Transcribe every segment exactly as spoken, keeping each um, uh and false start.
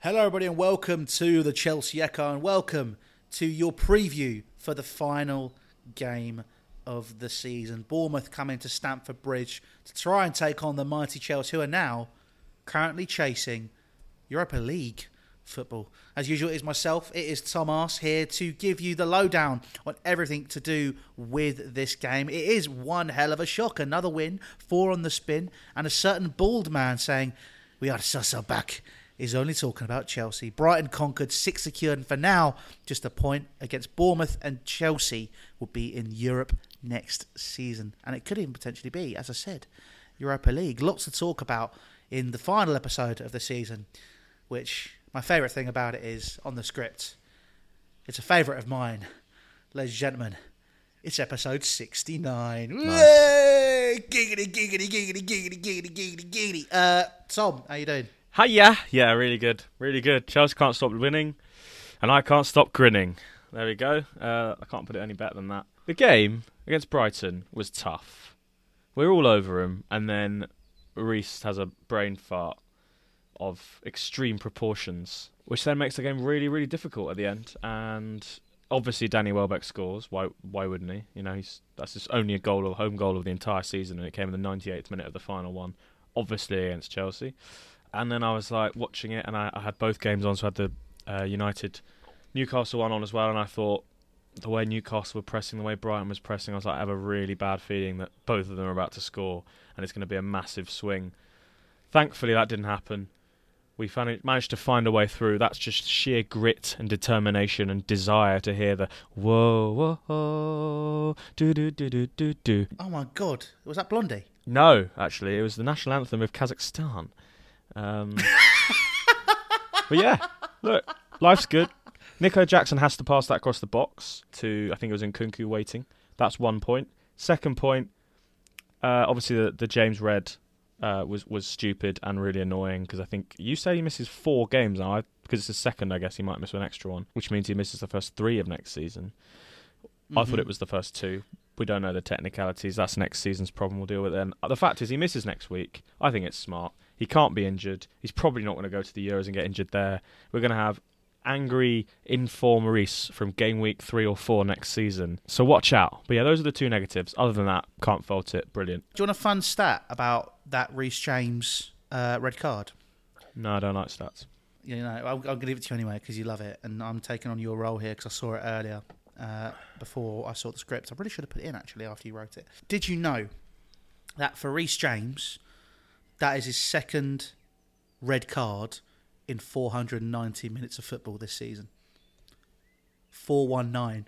Hello everybody and welcome to the Chelsea Echo and welcome to your preview for the final game of the season. Bournemouth coming to Stamford Bridge to try and take on the mighty Chelsea, who are now currently chasing Europa League football. As usual, it is myself, it is Thomas here to give you the lowdown on everything to do with this game. It is one hell of a shock, another win, four on the spin, and a certain bald man saying, "We are so, so back." Is only talking about Chelsea. Brighton conquered, six secured, and for now, just a point against Bournemouth, and Chelsea will be in Europe next season. And it could even potentially be, as I said, Europa League. Lots to talk about in the final episode of the season, which my favourite thing about it is, on the script, it's a favourite of mine. Ladies and gentlemen, it's episode sixty-nine. Nice. Yay! Giggity, giggity, giggity, giggity, giggity, giggity, giggity. Uh, Tom, how you doing? Hiya! Yeah, really good. Really good. Chelsea can't stop winning, and I can't stop grinning. There we go. Uh, I can't put it any better than that. The game against Brighton was tough. We're all over him, and then Reece has a brain fart of extreme proportions, which then makes the game really, really difficult at the end. And obviously, Danny Welbeck scores. Why? Why wouldn't he? You know, he's that's just only a goal, or home goal of the entire season, and it came in the ninety-eighth minute of the final one, obviously against Chelsea. And then I was like watching it, and I, I had both games on, so I had the uh, United Newcastle one on as well. And I thought the way Newcastle were pressing, the way Brighton was pressing, I was like, I have a really bad feeling that both of them are about to score, and it's going to be a massive swing. Thankfully, that didn't happen. We found, managed to find a way through. That's just sheer grit and determination and desire to hear the whoa, whoa, whoa, do do do do do do. Oh my God, was that Blondie? No, actually, it was the national anthem of Kazakhstan. Um, but yeah, look, life's good. Nico Jackson has to pass that across the box to, I think it was Nkunku waiting. That's one point. Second point, uh, obviously the, the James Redd uh, was was stupid and really annoying, because I think you say he misses four games now. I, because it's the second, I guess he might miss an extra one, which means he misses the first three of next season. Mm-hmm. I thought it was the first two. We don't know the technicalities. That's next season's problem. We'll deal with it then. The fact is, he misses next week. I think it's smart. He can't be injured. He's probably not going to go to the Euros and get injured there. We're going to have angry, in-form Reece from game week three or four next season. So watch out. But yeah, those are the two negatives. Other than that, can't fault it. Brilliant. Do you want a fun stat about that Reece James uh, red card? No, I don't like stats. You know, I'll, I'll give it to you anyway because you love it, and I'm taking on your role here because I saw it earlier. Uh, before I saw the script. I really should have put it in actually after you wrote it. Did you know that for Reece James, that is his second red card in four hundred ninety minutes of football this season? four one nine.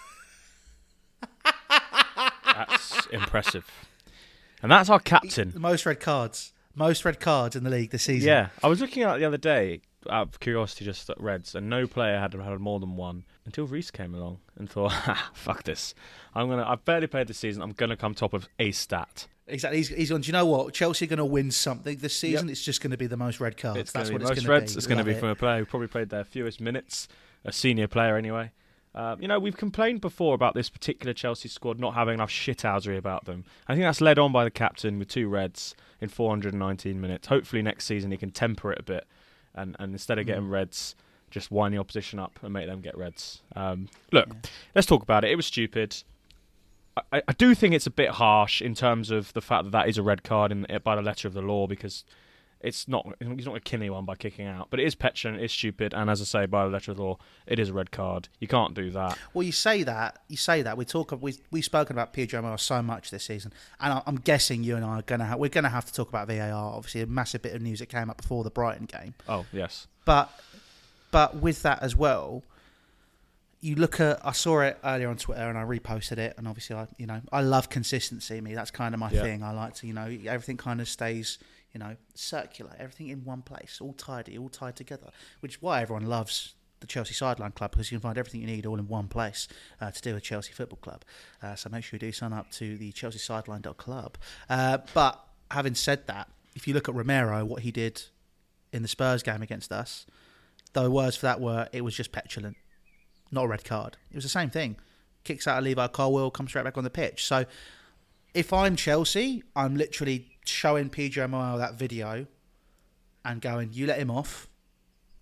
That's impressive. And that's our captain. Most red cards. Most red cards in the league this season. Yeah. I was looking at it the other day, out of curiosity, just at Reds, and no player had had more than one until Reece came along and thought, ha, fuck this. I'm gonna. I've barely played this season. I'm gonna come top of a stat. Exactly. He's, he's on. Do you know what? Chelsea are going to win something this season. Yep. It's just going to be the most red cards. It's That's what it's going to be. Most reds. It's going to be it. from a player who probably played their fewest minutes, a senior player anyway. Uh, you know, we've complained before about this particular Chelsea squad not having enough shithousery about them. I think that's led on by the captain with two reds in four hundred nineteen minutes. Hopefully next season he can temper it a bit, and, and instead of getting mm. reds, just wind the opposition up and make them get reds. Um, look, yeah. Let's talk about it. It was stupid. I, I do think it's a bit harsh in terms of the fact that that is a red card in, by the letter of the law, because it's not he's not going to kill anyone by kicking out. But it is petulant, it is stupid, and as I say, by the letter of the law, it is a red card. You can't do that. Well, you say that. You say that. We talk. We we've spoken about Pedro Morales so much this season, and I'm guessing you and I are going to have, we're going to have to talk about V A R. Obviously, a massive bit of news that came up before the Brighton game. Oh yes, but but with that as well. You look at, I saw it earlier on Twitter and I reposted it, and obviously I, you know, I love consistency. Me, that's kind of my yeah. thing. I like to, you know, everything kind of stays, you know, circular, everything in one place, all tidy, all tied together. Which is why everyone loves the Chelsea Sideline Club, because you can find everything you need all in one place uh, to do with Chelsea Football Club. Uh, so make sure you do sign up to the Chelsea Sideline dot club. Uh, but having said that, if you look at Romero, what he did in the Spurs game against us, the words for that were, it was just petulant. Not a red card. It was the same thing. Kicks out of Levi Colwill, comes straight back on the pitch. So if I'm Chelsea, I'm literally showing Pedro Morales that video and going, you let him off,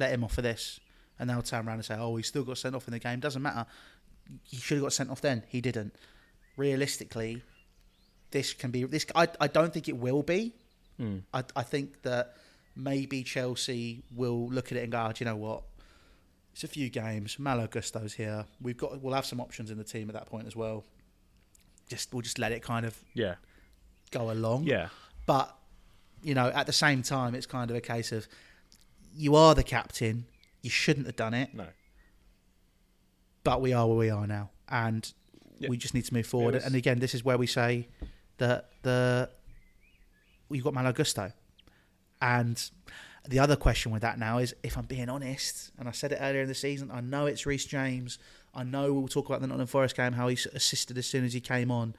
let him off for this. And they'll turn around and say, oh, he still got sent off in the game. Doesn't matter. He should have got sent off then. He didn't. Realistically, this can be... this. I, I don't think it will be. Mm. I, I think that maybe Chelsea will look at it and go, oh, do you know what? It's a few games. Malo Gusto's here. We've got, we'll have some options in the team at that point as well. Just We'll just let it kind of yeah. go along. Yeah. But, you know, at the same time, it's kind of a case of you are the captain. You shouldn't have done it. No. But we are where we are now. And yeah. we just need to move forward. Was... And again, this is where we say that the you've got Malo Gusto. And the other question with that now is, if I'm being honest, and I said it earlier in the season, I know it's Reece James. I know we'll talk about the Nottingham Forest game, how he assisted as soon as he came on.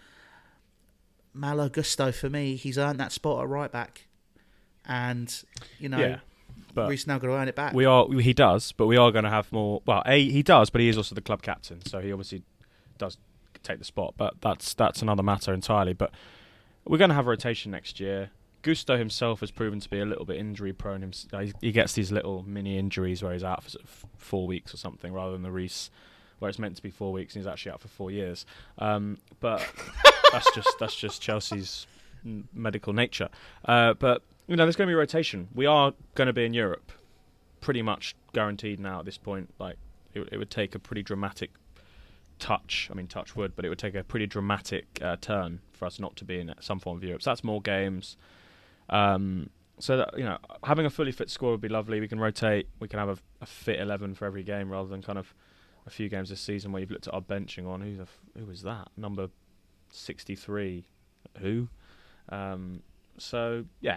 Malo Gusto, for me, he's earned that spot at right back. And, you know... Yeah. But Reece now got to earn it back. We are, he does, but we are going to have more. Well, a he does, but he is also the club captain, so he obviously does take the spot. But that's that's another matter entirely. But we're going to have a rotation next year. Gusto himself has proven to be a little bit injury prone. He gets these little mini injuries where he's out for sort of four weeks or something, rather than the Reece where it's meant to be four weeks and he's actually out for four years. Um, but that's just that's just Chelsea's medical nature. Uh, but. You know, there's going to be a rotation. We are going to be in Europe, pretty much guaranteed now at this point. Like, it, it would take a pretty dramatic touch. I mean, touch wood, but it would take a pretty dramatic uh, turn for us not to be in some form of Europe. So that's more games. Um, so that, you know, having a fully fit squad would be lovely. We can rotate. We can have a, a fit eleven for every game, rather than kind of a few games this season where you've looked at our benching on who's a, who was that number sixty-three? Who? Um, so yeah.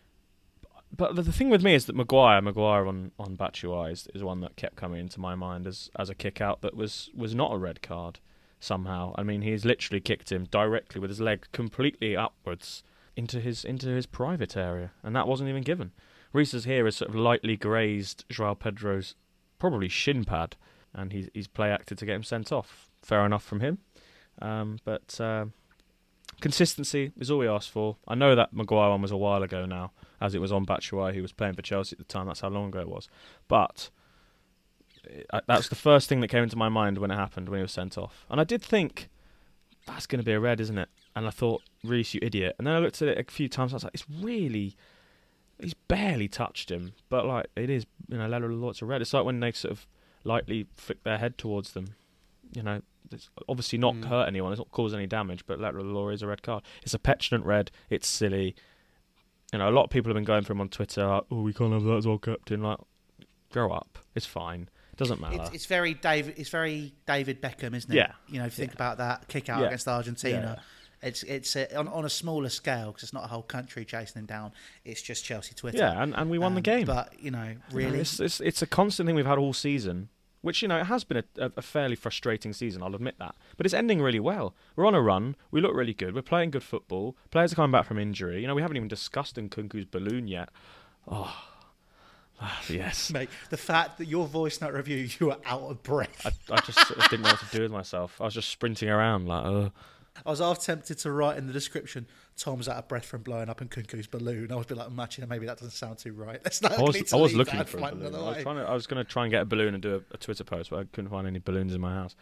But the thing with me is that Maguire, Maguire on on Batshuayi is, is one that kept coming into my mind as as a kick out that was was not a red card somehow. I mean, he's literally kicked him directly with his leg completely upwards into his into his private area, and that wasn't even given. Reece's here has sort of lightly grazed João Pedro's probably shin pad, and he's he's play acted to get him sent off. Fair enough from him, um, but. Uh, Consistency is all we asked for. I know that Maguire one was a while ago now, as it was on Batshuayi, who was playing for Chelsea at the time. That's how long ago it was. But uh, that's the first thing that came into my mind when it happened, when he was sent off. And I did think, that's going to be a red, isn't it? And I thought, Reece, you idiot. And then I looked at it a few times, I was like, it's really... He's barely touched him. But, like, it is, you know, lateral law, it's a red. It's like when they sort of lightly flick their head towards them. You know, it's obviously not mm. hurt anyone. It's not caused any damage, but lateral law is a red card. It's a petulant red. It's silly. You know, a lot of people have been going for him on Twitter. Like, oh, we can't have that as our captain. Like, grow up. It's fine. It doesn't matter. It's, it's very David. It's very David Beckham, isn't it? Yeah. You know, if you think yeah. about that kick out yeah. against Argentina. Yeah. It's it's a, on on a smaller scale because it's not a whole country chasing him down. It's just Chelsea Twitter. Yeah, and, and we won um, the game. But you know, really, you know, it's, it's it's a constant thing we've had all season. Which, you know, it has been a, a fairly frustrating season, I'll admit that. But it's ending really well. We're on a run. We look really good. We're playing good football. Players are coming back from injury. You know, we haven't even discussed Nkunku's balloon yet. Oh, yes. Mate, the fact that your voice note review, you were out of breath. I, I just sort of didn't know what to do with myself. I was just sprinting around like, uh I was half tempted to write in the description, Tom's out of breath from blowing up Nkunku's balloon. I was be like, imagine maybe that doesn't sound too right. Let's not I was, I was looking for a balloon. balloon. I was, trying to, I was going to try and get a balloon and do a, a Twitter post, but I couldn't find any balloons in my house.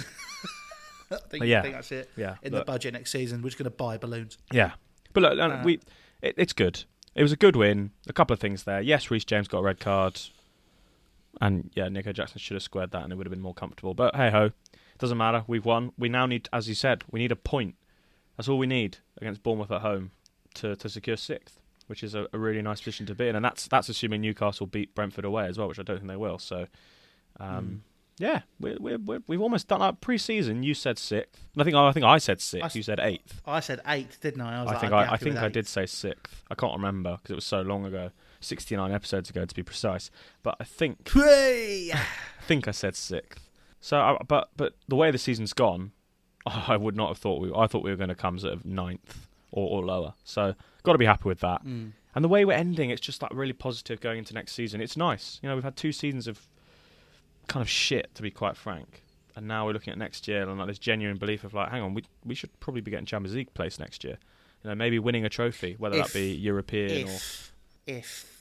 I think, yeah. I think that's it. Yeah, in look. the budget next season, we're just going to buy balloons. Yeah. But look, Uh, we it, it's good. It was a good win. A couple of things there. Yes, Reece James got a red card. And yeah, Nico Jackson should have squared that and it would have been more comfortable. But hey-ho, doesn't matter. We've won. We now need, as you said, we need a point. That's all we need against Bournemouth at home to, to secure sixth, which is a, a really nice position to be in. And that's that's assuming Newcastle beat Brentford away as well, which I don't think they will. So, um, mm. yeah, we're, we're, we're, we've almost done our pre-season. You said sixth. I think I think I said sixth. I, you said eighth. I said eighth, didn't I? I, was I like, think I, I, I think I did say sixth. I can't remember because it was so long ago, sixty-nine episodes ago to be precise. But I think I think I said sixth. So, I, but but the way the season's gone, I would not have thought we. I thought we were going to come sort of ninth or, or lower. So, got to be happy with that. Mm. And the way we're ending, it's just like really positive going into next season. It's nice. You know, we've had two seasons of kind of shit, to be quite frank. And now we're looking at next year and like this genuine belief of like, hang on, we we should probably be getting Champions League place next year. You know, maybe winning a trophy, whether if, that be European if, or if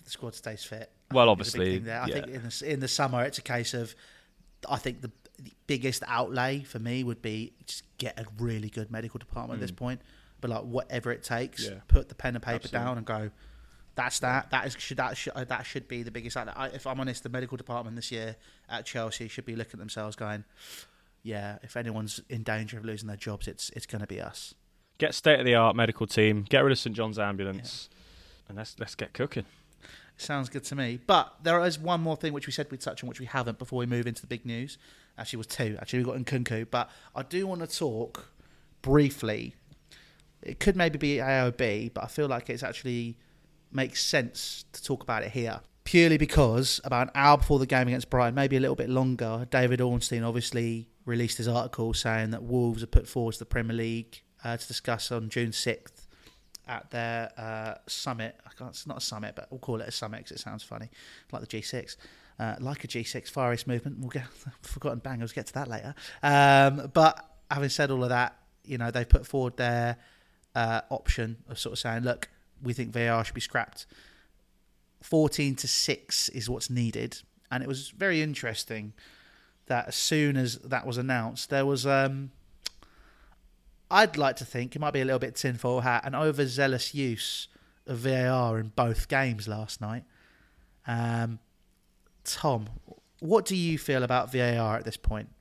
the squad stays fit. I Well, think is a big obviously, thing there. I yeah. think in the, in the summer it's a case of, I think the, the biggest outlay for me would be just get a really good medical department mm. at this point. But like whatever it takes, yeah. put the pen and paper Absolutely. down and go. That's that. That is should that should that should be the biggest outlay. I, if I'm honest, the medical department this year at Chelsea should be looking at themselves, going, "Yeah, if anyone's in danger of losing their jobs, it's it's going to be us." Get state of the art medical team. Get rid of St John's Ambulance, yeah. and let's let's get cooking. Sounds good to me. But there is one more thing which we said we'd touch on, which we haven't before we move into the big news. Actually, it was two. Actually, we got Nkunku. But I do want to talk briefly. It could maybe be A O B, but I feel like it's actually makes sense to talk about it here. Purely because about an hour before the game against Brighton, maybe a little bit longer, David Ornstein obviously released his article saying that Wolves are put forward to the Premier League uh, to discuss on June sixth at their uh, summit. I can't, it's not a summit, but we'll call it a summit because it sounds funny, like the G six. Uh, like a G six Far East movement. We'll get forgotten bangers. We'll get to that later. Um, but having said all of that, you know, they put forward their uh, option of sort of saying, look, we think V A R should be scrapped. fourteen to six is what's needed. And it was very interesting that as soon as that was announced, there was, um, I'd like to think, it might be a little bit tinfoil hat, an overzealous use of V A R in both games last night. Um, Tom, what do you feel about V A R at this point?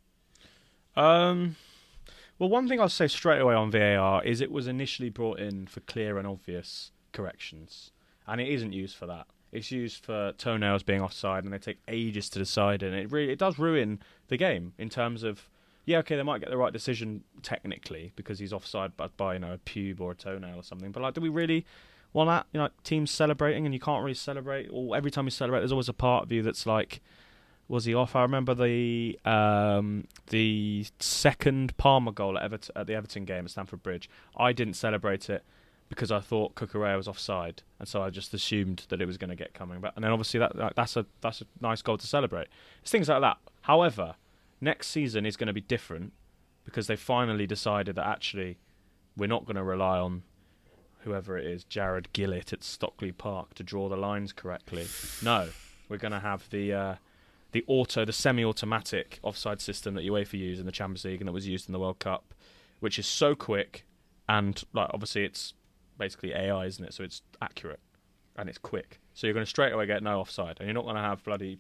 Um... Well, one thing I'll say straight away on V A R is it was initially brought in for clear and obvious corrections, and it isn't used for that. It's used for toenails being offside, and they take ages to decide, and it really it does ruin the game in terms of, yeah, okay, they might get the right decision technically because he's offside by, by you know a pube or a toenail or something, but like, do we really want that? You know, like, teams celebrating, and you can't really celebrate, or every time you celebrate, there's always a part of you that's like, was he off? I remember the um, the second Palmer goal at, Everton, at the Everton game at Stamford Bridge. I didn't celebrate it because I thought Cucurella was offside, and so I just assumed that it was going to get coming back. And then obviously that that's a that's a nice goal to celebrate. It's things like that. However, next season is going to be different because they finally decided that actually we're not going to rely on whoever it is, Jared Gillett at Stockley Park, to draw the lines correctly. No, we're going to have the. Uh, The auto, the semi-automatic offside system that UEFA used in the Champions League and that was used in the World Cup, which is so quick and like obviously it's basically A I, isn't it? So it's accurate and it's quick. So you're going to straight away get no offside, and you're not going to have bloody,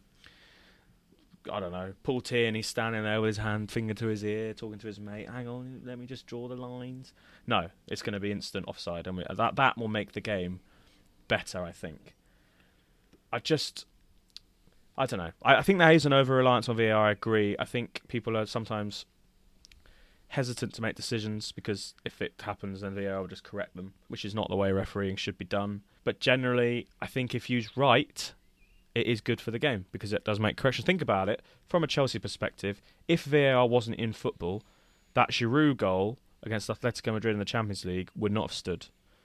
I don't know, Paul Tierney standing there with his hand finger to his ear, talking to his mate. Hang on, let me just draw the lines. No, it's going to be instant offside, and we, that that will make the game better, I think. I just. I don't know. I, I think there is an over-reliance on V A R, I agree. I think people are sometimes hesitant to make decisions because if it happens, then V A R will just correct them, which is not the way refereeing should be done. But generally, I think if used right, it is good for the game because it does make corrections. Think about it. From a Chelsea perspective, if V A R wasn't in football, that Giroud goal against Atletico Madrid in the Champions League would not have stood.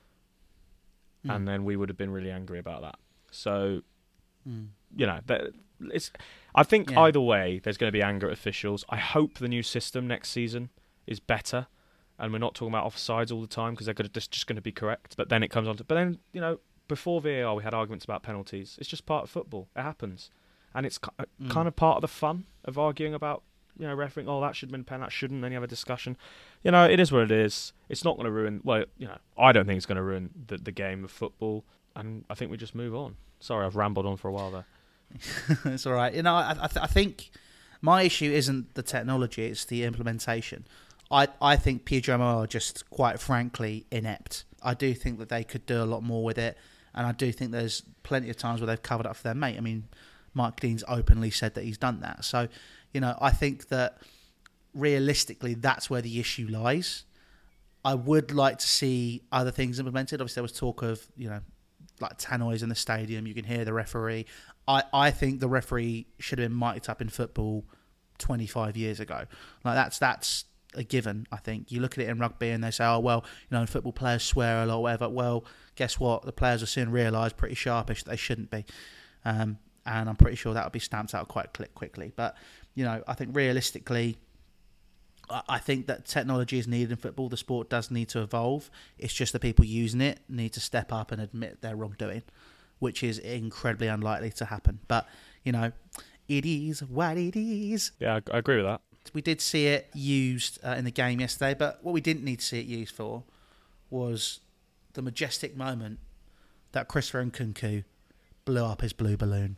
Mm. And then we would have been really angry about that. So... Mm. You know, it's. I think yeah. either way, there's going to be anger at officials. I hope the new system next season is better, and we're not talking about offsides all the time because they're just just going to be correct. But then it comes on to. But then you know, before V A R, we had arguments about penalties. It's just part of football. It happens, and it's mm. kind of part of the fun of arguing about you know refereeing. Oh, that should have been a pen. That shouldn't. Then you have a discussion. You know, it is what it is. It's not going to ruin. Well, you know, I don't think it's going to ruin the the game of football, and I think we just move on. Sorry, I've rambled on for a while there. It's all right. You know, I, I, th- I think my issue isn't the technology; it's the implementation. I, I think P G M O are just, quite frankly, inept. I do think that they could do a lot more with it, and I do think there's plenty of times where they've covered up for their mate. I mean, Mike Dean's openly said that he's done that. So, you know, I think that realistically, that's where the issue lies. I would like to see other things implemented. Obviously, there was talk of, you know, like tannoys in the stadium. You can hear the referee. I, I think the referee should have been mic'd up in football twenty-five years ago. Like that's that's a given. I think you look at it in rugby and they say, oh well, you know, football players swear a lot, or whatever. Well, guess what? The players will soon realise pretty sharpish that they shouldn't be, um, and I'm pretty sure that will be stamped out quite quickly. But you know, I think realistically, I, I think that technology is needed in football. The sport does need to evolve. It's just the people using it need to step up and admit their wrongdoing. which is incredibly unlikely to happen. But, you know, it is what it is. Yeah, I, I agree with that. We did see it used uh, in the game yesterday, but what we didn't need to see it used for was the majestic moment that Christopher Nkunku blew up his blue balloon.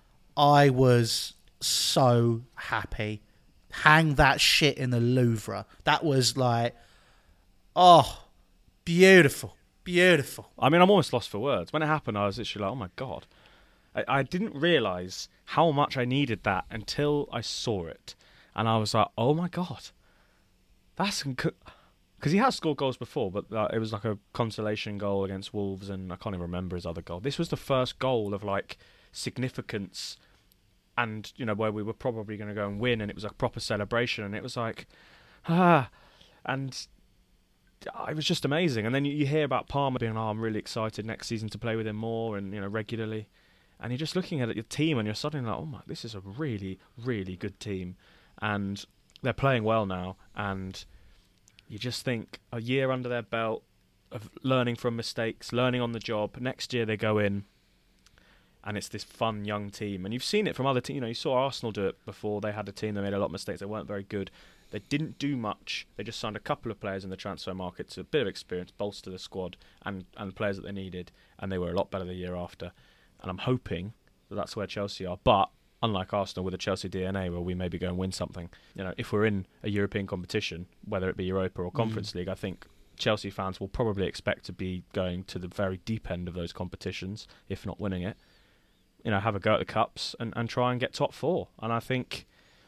I was so happy. Hang that shit in the Louvre. That was like, oh, beautiful, beautiful. I mean, I'm almost lost for words. When it happened, I was literally like, oh my God. I, I didn't realise how much I needed that until I saw it. And I was like, oh my God. That's... Inc- Because he has scored goals before, but uh, it was like a consolation goal against Wolves, and I can't even remember his other goal. This was the first goal of like significance, and you know where we were probably going to go and win, and it was a proper celebration, and it was like, ah, and it was just amazing. And then you, you hear about Palmer being, oh, I'm really excited next season to play with him more, and you know regularly, and you're just looking at your team, and you're suddenly like, oh my, this is a really, really good team, and they're playing well now, and you just think a year under their belt of learning from mistakes, learning on the job. Next year they go in, and it's this fun young team. And you've seen it from other teams. You know, you saw Arsenal do it before. They had a team that made a lot of mistakes. They weren't very good. They didn't do much. They just signed a couple of players in the transfer market to a bit of experience, bolster the squad, and, and players that they needed. And they were a lot better the year after. And I'm hoping that that's where Chelsea are. But unlike Arsenal with a Chelsea D N A where we maybe go and win something, you know, if we're in a European competition, whether it be Europa or Conference mm. League, I think Chelsea fans will probably expect to be going to the very deep end of those competitions, if not winning it. You know, have a go at the Cups and, and try and get top four. And I think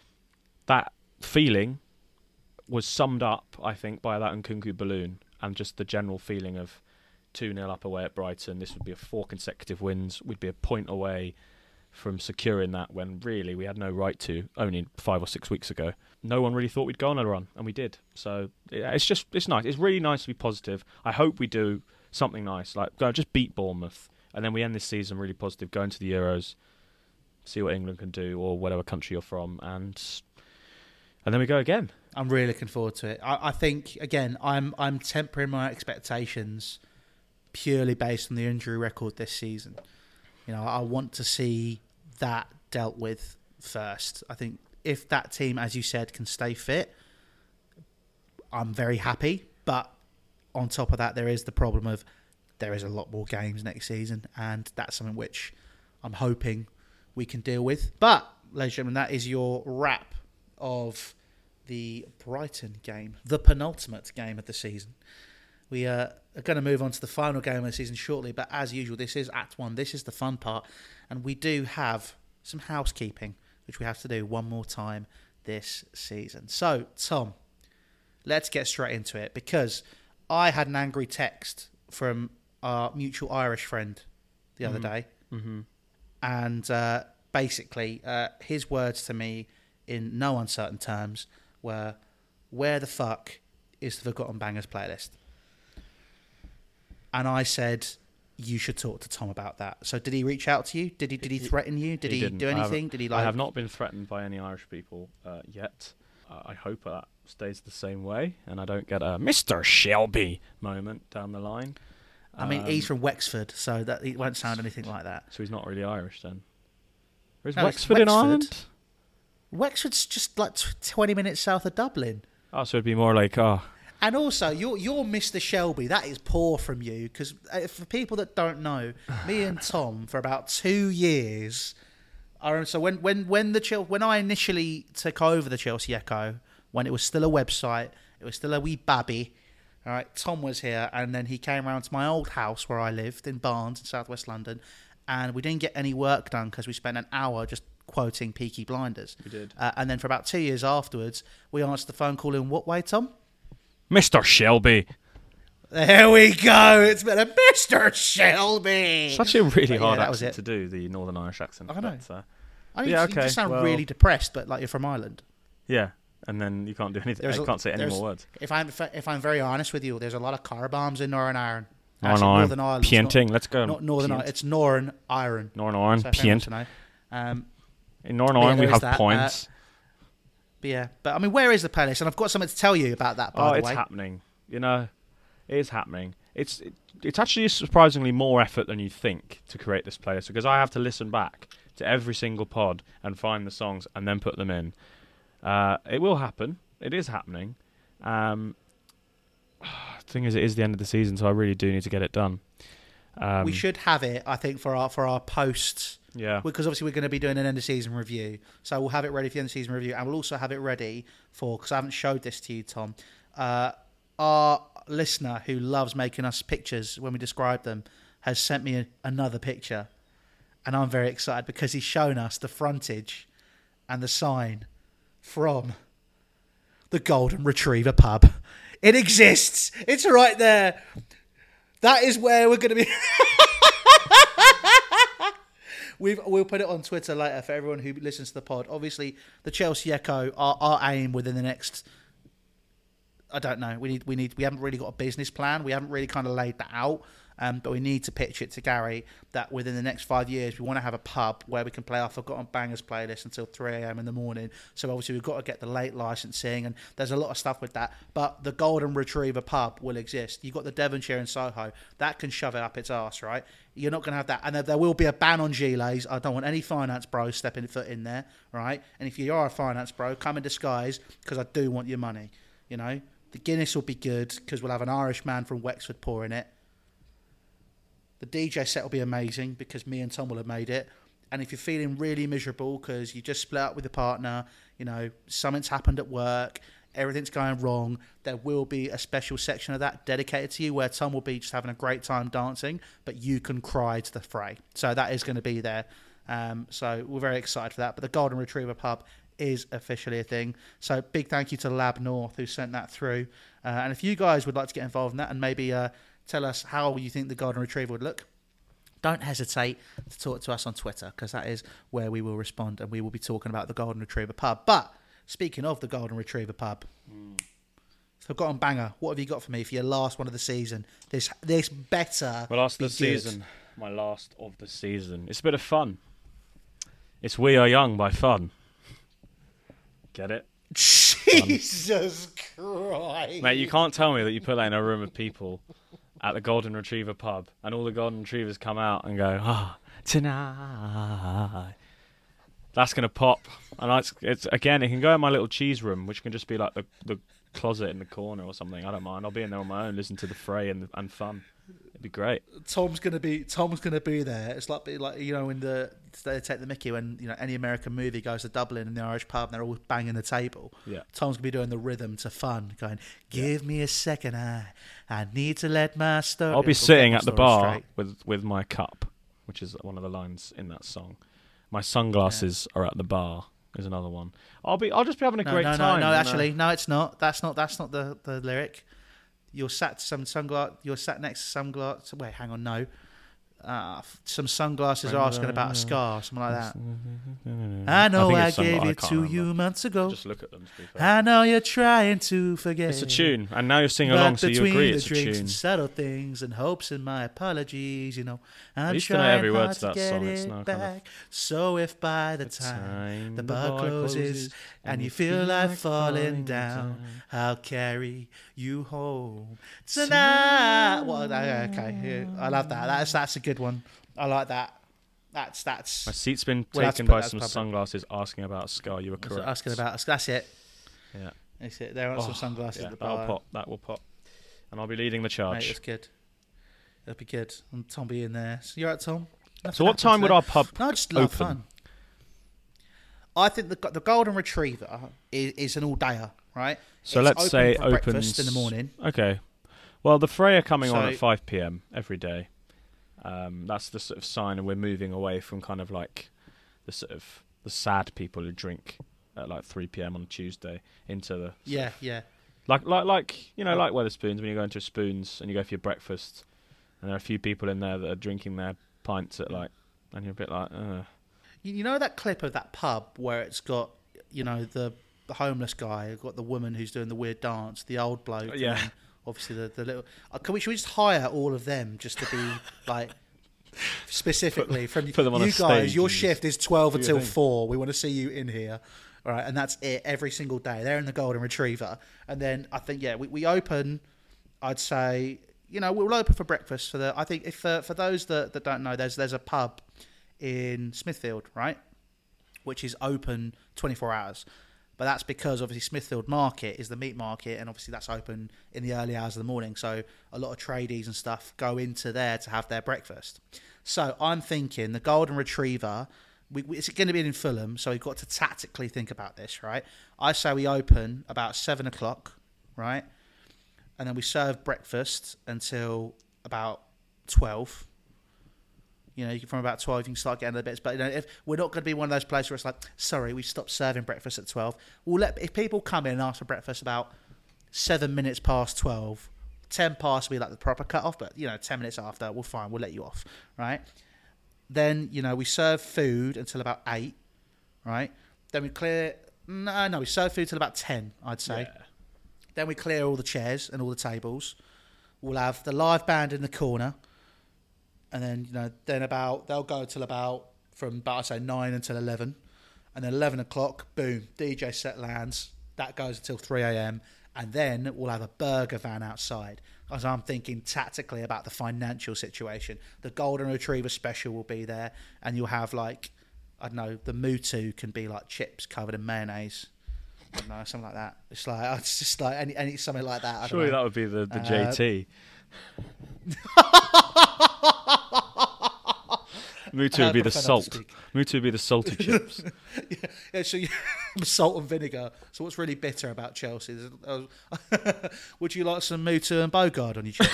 that feeling was summed up, I think, by that Nkunku balloon and just the general feeling of two nil up away at Brighton. This would be a four consecutive wins. We'd be a point away from securing that when really we had no right to, only five or six weeks ago. No one really thought we'd go on a run, and we did. So yeah, it's just, it's nice. It's really nice to be positive. I hope we do something nice, like go just beat Bournemouth, and then we end this season really positive, go into the Euros, see what England can do, or whatever country you're from, and and then we go again. I'm really looking forward to it. I, I think, again, I'm I'm tempering my expectations purely based on the injury record this season. You know, I want to see that dealt with first. I think if that team, as you said, can stay fit, I'm very happy. But on top of that, there is the problem of there is a lot more games next season, and that's something which I'm hoping we can deal with. But, ladies and gentlemen, that is your wrap of the Brighton game, the penultimate game of the season. We uh, are going to move on to the final game of the season shortly, but as usual, this is Act one. This is the fun part, and we do have some housekeeping, which we have to do one more time this season. So, Tom, let's get straight into it, because I had an angry text from our mutual Irish friend the mm-hmm. other day, mm-hmm. and uh, basically, uh, his words to me in no uncertain terms were, where the fuck is the Forgotten Bangers playlist? And I said, you should talk to Tom about that. So did he reach out to you? Did he Did he threaten you? Did he, he do anything? Did he like? I have not been threatened by any Irish people uh, yet. Uh, I hope that stays the same way, and I don't get a Mister Shelby moment down the line. I mean, um, he's from Wexford, so that he won't sound anything like that. So he's not really Irish then. Is no, Wexford, Wexford in Ireland? Wexford's just like twenty minutes south of Dublin. Oh, so it'd be more like, oh. And also, you're, you're Mister Shelby. That is poor from you, because for people that don't know, me and Tom, for about two years, I remember, so when, when, when, the when I initially took over the Chelsea Echo, when it was still a website, it was still a wee babby, all right, Tom was here, and then he came round to my old house where I lived in Barnes in southwest London, and we didn't get any work done because we spent an hour just quoting Peaky Blinders. We did. Uh, and then for about two years afterwards, we answered the phone call in what way, Tom? Mister Shelby. There we go. It's been a Mister Shelby. Such a really but hard yeah, accent to do, the Northern Irish accent. I know. But, uh, I mean, yeah, you okay. just sound well, really depressed, but like you're from Ireland. Yeah, and then you can't do anything. You can't say any more words. If I'm if I'm very honest with you, there's a lot of car bombs in Northern Ireland. Northern Ireland. Northern Ireland. Painting. Let's go. Not Northern Ireland. It's Northern Ireland. Northern Ireland. So Paint. Um, in Northern Ireland, yeah, we have that. points. Uh, but yeah, but I mean, where is the playlist? And I've got something to tell you about that. By oh, the it's way, happening. You know, it is happening. it's it, it's actually surprisingly more effort than you think to create this playlist, because I have to listen back to every single pod and find the songs and then put them in. Uh, it will happen. It is happening. Um, the thing is, it is the end of the season, so I really do need to get it done. Um, we should have it, I think, for our for our posts. Yeah. Because obviously we're going to be doing an end of season review, so we'll have it ready for the end of season review, and we'll also have it ready for, because I haven't showed this to you, Tom. Uh, our listener who loves making us pictures when we describe them has sent me a, another picture, and I'm very excited because he's shown us the frontage and the sign from the Golden Retriever pub. It exists. It's right there. That is where we're going to be. We've, we'll put it on Twitter later for everyone who listens to the pod. Obviously, the Chelsea Echo, our, our aim within the next, I don't know, we need we need we haven't really got a business plan. We haven't really kind of laid that out, um, but we need to pitch it to Gary that within the next five years we want to have a pub where we can play our Forgotten Bangers playlist until three a.m. in the morning. So obviously we've got to get the late licensing, and there's a lot of stuff with that. But the Golden Retriever pub will exist. You've got the Devonshire in Soho. That can shove it up its arse, right? You're not going to have that. And there, there will be a ban on gilets. I don't want any finance bros stepping foot in there, right? And if you are a finance bro, come in disguise, because I do want your money, you know? The Guinness will be good, because we'll have an Irish man from Wexford pouring it. The D J set will be amazing, because me and Tom will have made it. And if you're feeling really miserable because you just split up with a partner, you know, something's happened at work, everything's going wrong, there will be a special section of that dedicated to you where Tom will be just having a great time dancing, but you can cry to the fray. So that is going to be there. Um, so we're very excited for that. But the Golden Retriever pub is officially a thing. So big thank you to Lab North who sent that through. Uh, and if you guys would like to get involved in that and maybe uh, tell us how you think the Golden Retriever would look, don't hesitate to talk to us on Twitter, because that is where we will respond, and we will be talking about the Golden Retriever pub. But speaking of the Golden Retriever pub, mm. Forgotten Banger, what have you got for me for your last one of the season? This this better My last be of the good. season. My last of the season. It's a bit of fun. It's We Are Young by Fun. Get it? Jesus Christ. Mate, you can't tell me that you put that in a room of people at the Golden Retriever pub and all the Golden Retrievers come out and go, ah, oh, tonight. That's going to pop. And it's, it's again, it can go in my little cheese room, which can just be like the, the closet in the corner or something. I don't mind. I'll be in there on my own, listen to the fray and and fun. It'd be great. Tom's gonna be Tom's gonna be there. It's like like you know when the they take the mickey when you know any American movie goes to Dublin in the Irish pub and they're all banging the table. Yeah. Tom's gonna be doing the rhythm to Fun, going, "Give yeah. me a second, I I need to let my story." I'll be sitting at the bar straight. with with my cup, which is one of the lines in that song. My sunglasses yeah. are at the bar. Is another one. I'll be. I'll just be having a no, great no, time. No, no, actually, no, it's not. That's not. That's not the, the lyric. You're sat to some sunglass. You're sat next to sunglasses. Wait, hang on, no. Uh, some sunglasses are asking about a scar, something like that. I know I, I gave it to remember. you months ago. Just look at them. To be fair. I know you're trying to forget. It's a tune, and now you're singing along, so you agree it's a tune. And subtle things and hopes and my apologies, you know. I'm I used to trying know every word hard to that to get song. It's it now back. kind of so if by the, the time, time the bar closes, closes and you feel like falling down, down, I'll carry you home tonight. Well, okay, I love that. That's that's a good one. I like that. That's that's. My seat's been we'll taken by some public. sunglasses asking about a scar. You were correct. Asking about us. That's it. Yeah. That's it. There are oh, some sunglasses yeah, at the bar. That'll pop. That will pop. And I'll be leading the charge. Mate, that's good. That'll be good. And Tom be in there. So you're right, Tom. Nothing so what time today. would our pub no, I just love open? Fun. I think the the Golden Retriever is, is an all dayer, right? So it's let's open say for opens breakfast in the morning. Okay. Well, the fray are coming so, on at five p.m. every day. Um, that's the sort of sign, and we're moving away from kind of like the sort of the sad people who drink at like three p.m. on Tuesday into the yeah of, yeah like like like you know like Wetherspoons when you go into Spoons and you go for your breakfast, and there are a few people in there that are drinking their pints at like, and you're a bit like, uh. You, you know that clip of that pub where it's got you know the, the homeless guy, got the woman who's doing the weird dance, the old bloke, yeah. And obviously the the little. Uh, can we should we just hire all of them just to be like specifically put, from put them on you a guys? stage your shift is twelve until thing. four. We want to see you in here, all right? And that's it every single day. They're in the Golden Retriever, and then I think yeah, we we open. I'd say you know, we'll open for breakfast for the. I think if uh, for those that, that don't know, there's there's a pub in Smithfield, right, which is open twenty-four hours. But that's because obviously Smithfield Market is the meat market, and obviously that's open in the early hours of the morning. So a lot of tradies and stuff go into there to have their breakfast. So I'm thinking the Golden Retriever. We, we, it's going to be in Fulham, so we've got to tactically think about this, right? I say we open about seven o'clock, right, and then we serve breakfast until about twelve. You know, from about twelve, you can start getting the bits. But you know, if we're not going to be one of those places where it's like, sorry, we stopped serving breakfast at twelve. We'll let if people come in and ask for breakfast about seven minutes past twelve, ten past will be like the proper cut off. But you know, ten minutes after, we'll fine. We'll let you off, right? Then you know, we serve food until about eight, right? Then we clear. No, no, we serve food till about ten, I'd say. Yeah. Then we clear all the chairs and all the tables. We'll have the live band in the corner. And then, you know, then about, they'll go till about, from about, I say, nine until eleven. And then eleven o'clock, boom, D J set lands. That goes until three a.m. And then we'll have a burger van outside. As I'm thinking tactically about the financial situation. The Golden Retriever special will be there. And you'll have, like, I don't know, the Mutu can be like chips covered in mayonnaise. I don't know, something like that. It's like, it's just like, any, any something like that. I Surely don't know. that would be the, the Uh, J T. Mutu would be the salt. Mutu would be the salty chips. yeah, yeah, so you, salt and vinegar. So what's really bitter about Chelsea? Uh, would you like some Mutu and Bogard on your chips?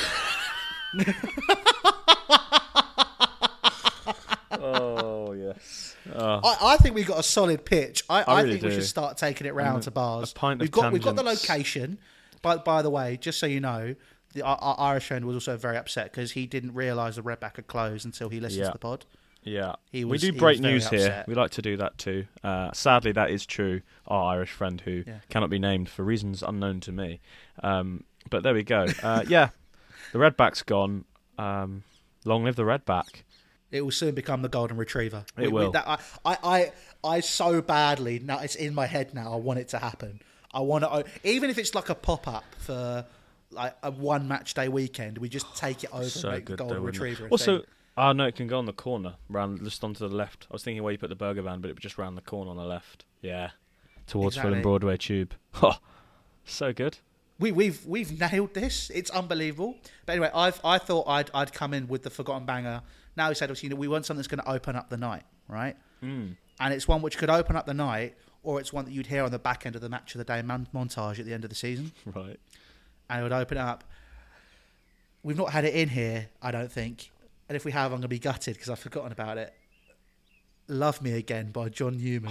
Oh, yes. Oh. I, I think we've got a solid pitch. I, I, I really think we do. should start taking it round And to bars. a pint of we've got we've got the tangents. location. By by the way, just so you know, the, our, our Irish friend was also very upset because he didn't realise the Redback had closed until he listened Yeah. to the pod. Yeah, He we was- do he break was very news here. upset. We like to do that too. Uh, sadly, that is true. Our Irish friend who Yeah. cannot be named for reasons unknown to me. Um, but there we go. Uh, yeah, the Redback's gone. Um, long live the Redback. It will soon become the Golden Retriever. It We- we- will. that- I, I, I, I so badly now it's in my head now. I want it to happen. I want to, even if it's like a pop up for like a one match day weekend. We just take it over So and make the good, Golden though, wouldn't it? Retriever. a Also, thing. oh no, it can go on the corner, round just onto the left. I was thinking where you put the burger van, but it was just round the corner on the left. Yeah, towards Exactly. Fulham Broadway Tube. Oh, so good. We, we've we've nailed this. It's unbelievable. But anyway, I've I thought I'd I'd come in with the forgotten banger. Now he said, obviously, you know, we want something that's going to open up the night, right? Mm. And it's one which could open up the night, or it's one that you'd hear on the back end of the match of the day mon- montage at the end of the season, Right. and it would open up. We've not had it in here, I don't think, and if we have, I'm going to be gutted because I've forgotten about it. "Love Me Again" by John Newman.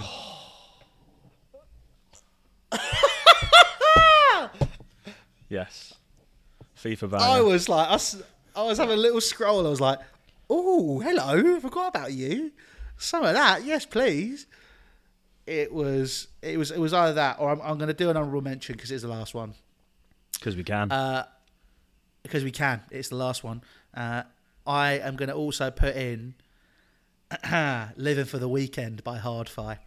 Yes. FIFA banger. I was like, I was, I was having a little scroll. I was like, "Oh, hello! Forgot about you." Some of that, yes, please. It was, it was, it was either that, or I'm, I'm going to do an honourable mention because it's the last one. Because we can. Uh, because we can. It's the last one. Uh, I am going to also put in "Living for the Weekend" by Hardfi.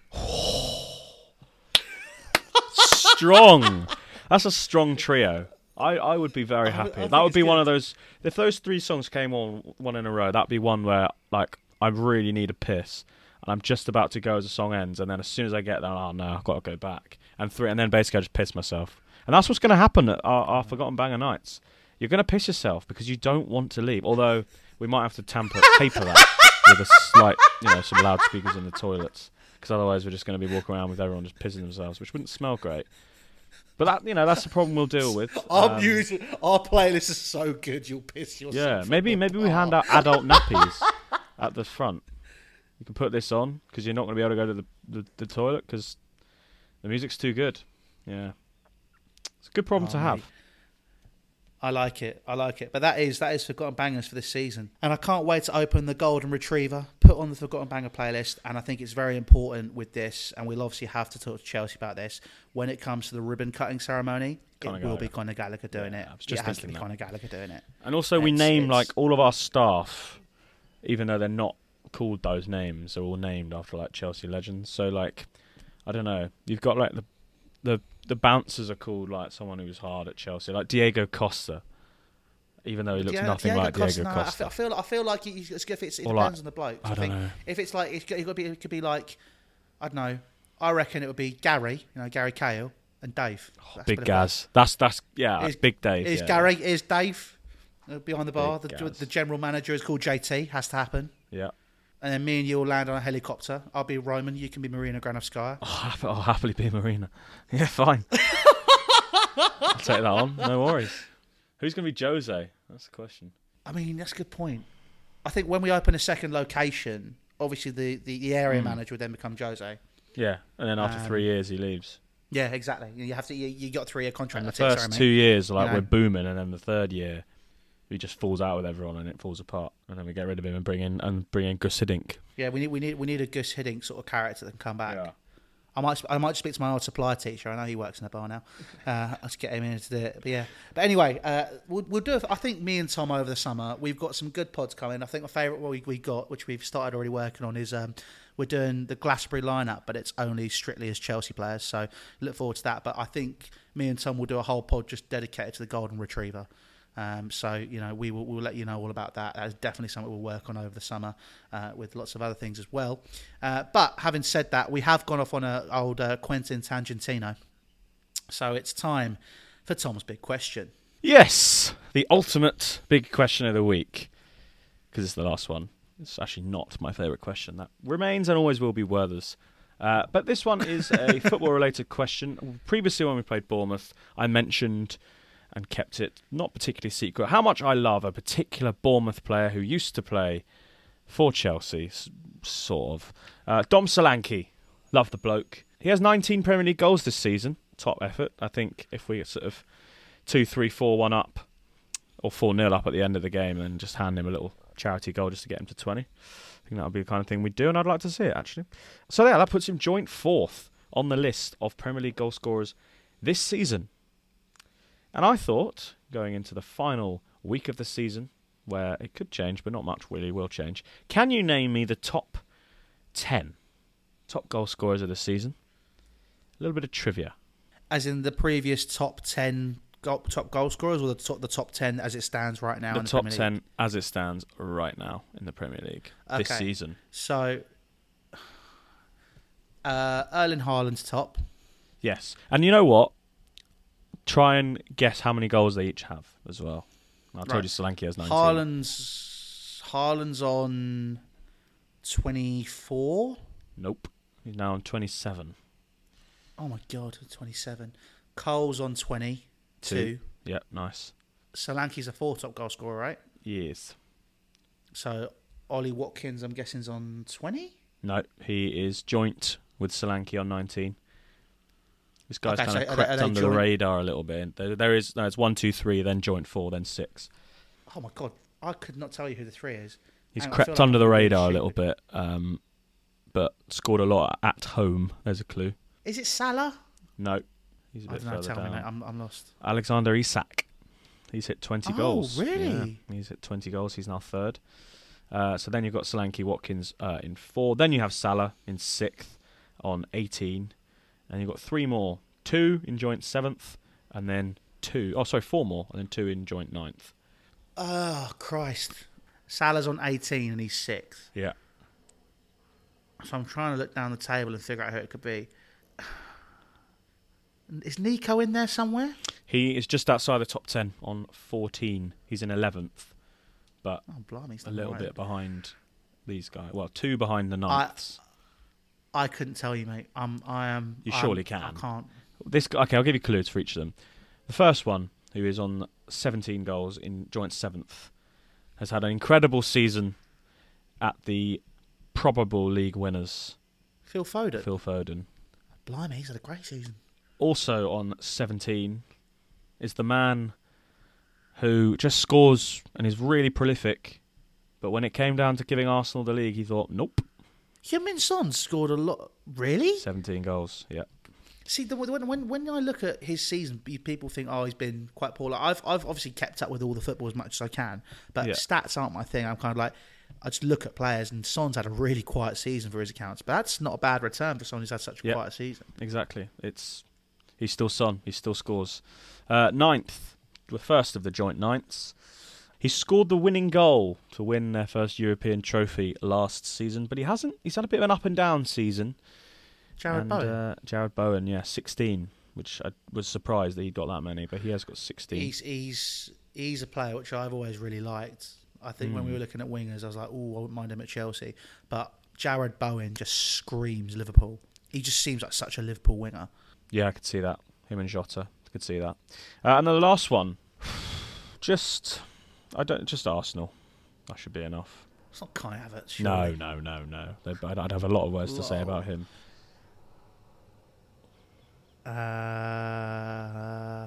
Strong. That's a strong trio. I, I would be very I- I happy. think that would it's be one good. of those. If those three songs came on one in a row, that'd be one where like I really need a piss, and I'm just about to go as the song ends, and then as soon as I get there, oh no, I've got to go back, and three, and then basically I just piss myself, and that's what's going to happen at our, our Forgotten Banger nights. You're going to piss yourself because you don't want to leave. Although we might have to tamper taper that with a slight, you know, some loudspeakers in the toilets, because otherwise we're just going to be walking around with everyone just pissing themselves, which wouldn't smell great. But that, you know, that's the problem we'll deal with. Our Um, music, our playlist is so good, you'll piss yourself. yeah, maybe maybe we hand out adult nappies at the front. You can put this on because you're not going to be able to go to the, the, the toilet because the music's too good. Yeah, it's a good problem Oh, to have. mate. I like it. I like it. But that is that is Forgotten Bangers for this season. And I can't wait to open the Golden Retriever, put on the Forgotten Banger playlist, and I think it's very important with this, and we'll obviously have to talk to Chelsea about this, when it comes to the ribbon cutting ceremony, Conor it will Gallagher. be Conor Gallagher doing Yeah, it. I was just it has to thinking be that. Conor Gallagher doing it. And also, we It's- name it's- like all of our staff, even though they're not called those names, are all named after like Chelsea legends. So like, I don't know. You've got like the the the bouncers are called like someone who was hard at Chelsea, like Diego Costa. even though he looks Diego, nothing Diego like Costa, Diego no, I Costa. feel, I feel, I feel like it's, it's if it's, it Or depends like- on the bloke. I don't think know. if it's like it's got, it, got to be, it could be like I don't know. I reckon it would be Gary, you know, Gary Cahill and Dave. That's Big a bit of Gaz. That's that's yeah. Is- Big Dave. a- Is yeah. Gary? Is Dave uh, behind the bar? The, Big Gaz. the general manager is called J T. Has to happen. Yeah. And then me and you will land on a helicopter. I'll be Roman. You can be Marina Granovskaya. Oh, hap- I'll happily be Marina. Yeah, fine. I'll take that on. No worries. Who's going to be Jose? That's the question. I mean, that's a good point. I think when we open a second location, obviously the, the, the area Mm. manager would then become Jose. Yeah, and then after Um, three years he leaves. Yeah, exactly. You have to. You, you got a three year contract. And the that's it, first sorry, mate. two years, like You know. we're booming, and then the third year, he just falls out with everyone, and it falls apart. And then we get rid of him and bring in and bring in Gus Hiddink. Yeah, we need we need we need a Gus Hiddink sort of character that can come back. Yeah. I might I might speak to my old supply teacher. I know he works in a bar now. Uh, let's get him in to do it. But yeah. But anyway, uh, we'll, we'll do it. I think me and Tom over the summer we've got some good pods coming. I think my favourite one we we got, which we've started already working on, is um, we're doing the Glastonbury lineup, but it's only strictly as Chelsea players. So look forward to that. But I think me and Tom will do a whole pod just dedicated to the Golden Retriever. Um, so you know we will we'll let you know all about that. That's definitely something we'll work on over the summer uh, with lots of other things as well. Uh, but having said that, we have gone off on an old uh, Quentin Tangentino. So it's time for Tom's big question. Yes, the ultimate big question of the week, because it's the last one. It's actually not my favourite question. That remains and always will be Werther's. Uh, but this one is a football-related question. Previously, when we played Bournemouth, I mentioned and kept it not particularly secret how much I love a particular Bournemouth player who used to play for Chelsea, s- sort of. Uh, Dom Solanke. Love the bloke. He has nineteen Premier League goals this season. Top effort. I think if we sort of two three four one up or four nil up at the end of the game and just hand him a little charity goal just to get him to twenty, I think that would be the kind of thing we'd do, and I'd like to see it, actually. So yeah, that puts him joint fourth on the list of Premier League goal scorers this season. And I thought, going into the final week of the season, where it could change, but not much really will change, can you name me the top ten top goal scorers of the season? A little bit of trivia. As in the previous top ten go- top goal scorers, or the top the top ten as it stands right now? The in the top Premier League? ten as it stands right now in the Premier League this Okay. season. So uh, Erling Haaland's top. Yes. And you know what? Try and guess how many goals they each have as well. I told Right. you Solanke has nineteen. Haaland's Haaland's on twenty-four. Nope. He's now on twenty-seven. Oh my god, twenty-seven. Cole's on twenty-two. Two. Yeah, nice. Solanke's a four top goal scorer, right? Yes. So Ollie Watkins, I'm guessing, is on twenty. No, he is joint with Solanke on nineteen. This guy's Okay, kind so of are they- crept are they under joint? the radar a little bit. There, there is no, it's one, two, three, then joint four, then six. Oh my god, I could not tell you who the three is. He's Hang on, I crept feel like under I'm the really radar a little stupid. bit, um, but scored a lot at home. There's a clue. Is it Salah? No, he's a I bit don't know. further Tell me, down. mate. I'm I'm lost. Alexander Isak. He's hit twenty Oh, goals. really? Yeah, he's hit twenty goals. He's now third. Uh, so then you've got Solanke, Watkins uh, in four. Then you have Salah in sixth on eighteen. And you've got three more. Two in joint seventh. And then two. Oh, sorry, four more. And then two in joint ninth. Oh Christ! Salah's on eighteen and he's sixth. Yeah. So I'm trying to look down the table and figure out who it could be. Is Nico in there somewhere? He is just outside the top ten on fourteen. He's in eleventh. But Oh blimey, he's a not little right. bit behind these guys. Well, two behind the ninths. I couldn't tell you, mate. I'm. I am. You I'm- surely can. I can't. This guy, okay, I'll give you clues for each of them. The first one, who is on seventeen goals in joint seventh, has had an incredible season at the probable league winners, Phil Foden. Phil Foden. Blimey, he's had a great season. Also on seventeen is the man who just scores and is really prolific, but when it came down to giving Arsenal the league, he thought, nope, Heung-min Son scored a lot. Really? seventeen goals, yeah. See, the, when when when I look at his season, pe- people think, oh, he's been quite poor. Like, I've I've obviously kept up with all the football as much as I can, but Yeah. stats aren't my thing. I'm kind of like, I just look at players, and Son's had a really quiet season for his accounts, but that's not a bad return for someone who's had such a Yeah. quiet season. Exactly. It's he's still Son. He still scores. Uh, ninth, the first of the joint ninths. He scored the winning goal to win their first European trophy last season, but he hasn't. He's had a bit of an up and down season. Jared and, Bowen. Uh, Jared Bowen, yeah, sixteen, which I was surprised that he got that many, but he has got sixteen. He's he's he's a player which I've always really liked. I think mm. when we were looking at wingers, I was like, oh, I wouldn't mind him at Chelsea. But Jared Bowen just screams Liverpool. He just seems like such a Liverpool winger. Yeah, I could see that. Him and Jota, I could see that. Uh, and the last one, just I don't just Arsenal. That should be enough. It's not Kai Havertz. No, no, no, no. I'd, I'd have a lot of words to say about him. Uh,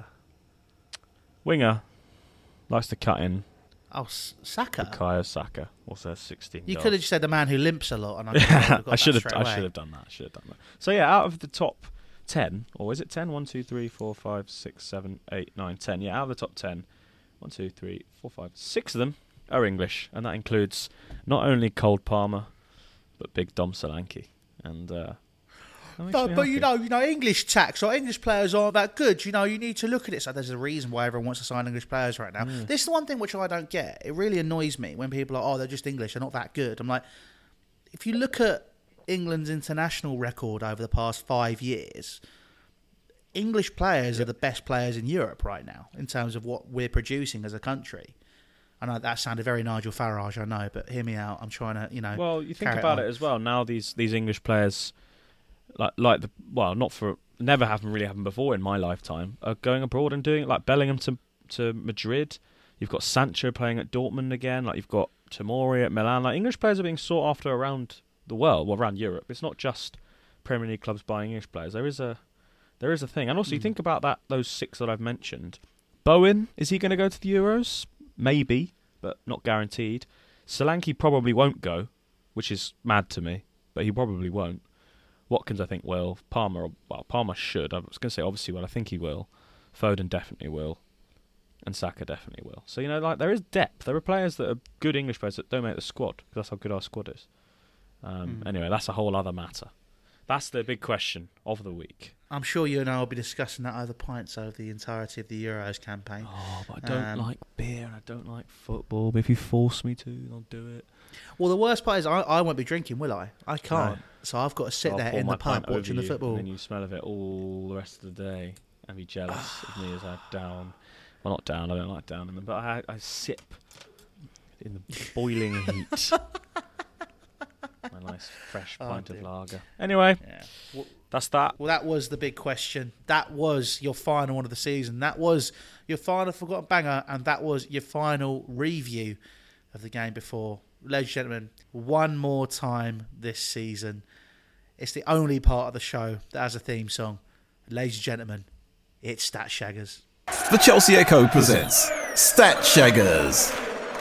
Winger likes to cut in. Oh, S- Saka. Bukayo Saka also has sixteen. You goals. could have just said the man who limps a lot, and I, yeah, I should have. I away. should have done that. I should have done that. So yeah, out of the top ten, or is it ten? One, two, three, four, five, six, seven, eight, nine, ten. Yeah, out of the top ten, one, two, three, four, five, six of them are English, and that includes not only Cole Palmer, but Big Dom Solanke. And uh, no, but you know, you know, English tax or English players aren't that good. You know, you need to look at it. So there's a reason why everyone wants to sign English players right now. Mm. This is the one thing which I don't get. It really annoys me when people are, oh, they're just English, they're not that good. I'm like, if you look at England's international record over the past five years, English players yep. are the best players in Europe right now in terms of what we're producing as a country. I know that sounded very Nigel Farage, I know, but hear me out. I'm trying to, you know. Well, you think about it, it as well. Now these these English players, like like the well, not for never haven't really happened before in my lifetime, are going abroad and doing it. Like Bellingham to to Madrid. You've got Sancho playing at Dortmund again. Like you've got Tomori at Milan. Like English players are being sought after around the world, well, around Europe. It's not just Premier League clubs buying English players. There is a there is a thing, and also mm. you think about that. Those six that I've mentioned. Bowen, is he going to go to the Euros? Maybe, but not guaranteed. Solanke probably won't go, which is mad to me, but he probably won't. Watkins, I think, will. Palmer, well, Palmer should. I was going to say obviously will. I think he will. Foden definitely will. And Saka definitely will. So, you know, like there is depth. There are players that are good English players that don't make the squad, because that's how good our squad is. Um, mm. Anyway, that's a whole other matter. That's the big question of the week. I'm sure you and I will be discussing that over pints over the entirety of the Euros campaign. Oh, but I don't um, like beer and I don't like football. But if you force me to, I'll do it. Well, the worst part is I, I won't be drinking, will I? I can't. No. So I've got to sit so there in the pub watching the football. And then you smell of it all the rest of the day and be jealous of me as I down. Well, not down. I don't like down in them. But I, I sip in the boiling heat. A nice fresh pint oh, of lager. Anyway, yeah. well, that's that. Well, that was the big question. That was your final one of the season. That was your final forgotten banger, and that was your final review of the game before. Ladies and gentlemen, one more time this season. It's the only part of the show that has a theme song. Ladies and gentlemen, it's Stat Shaggers. The Chelsea Echo presents Stat Shaggers.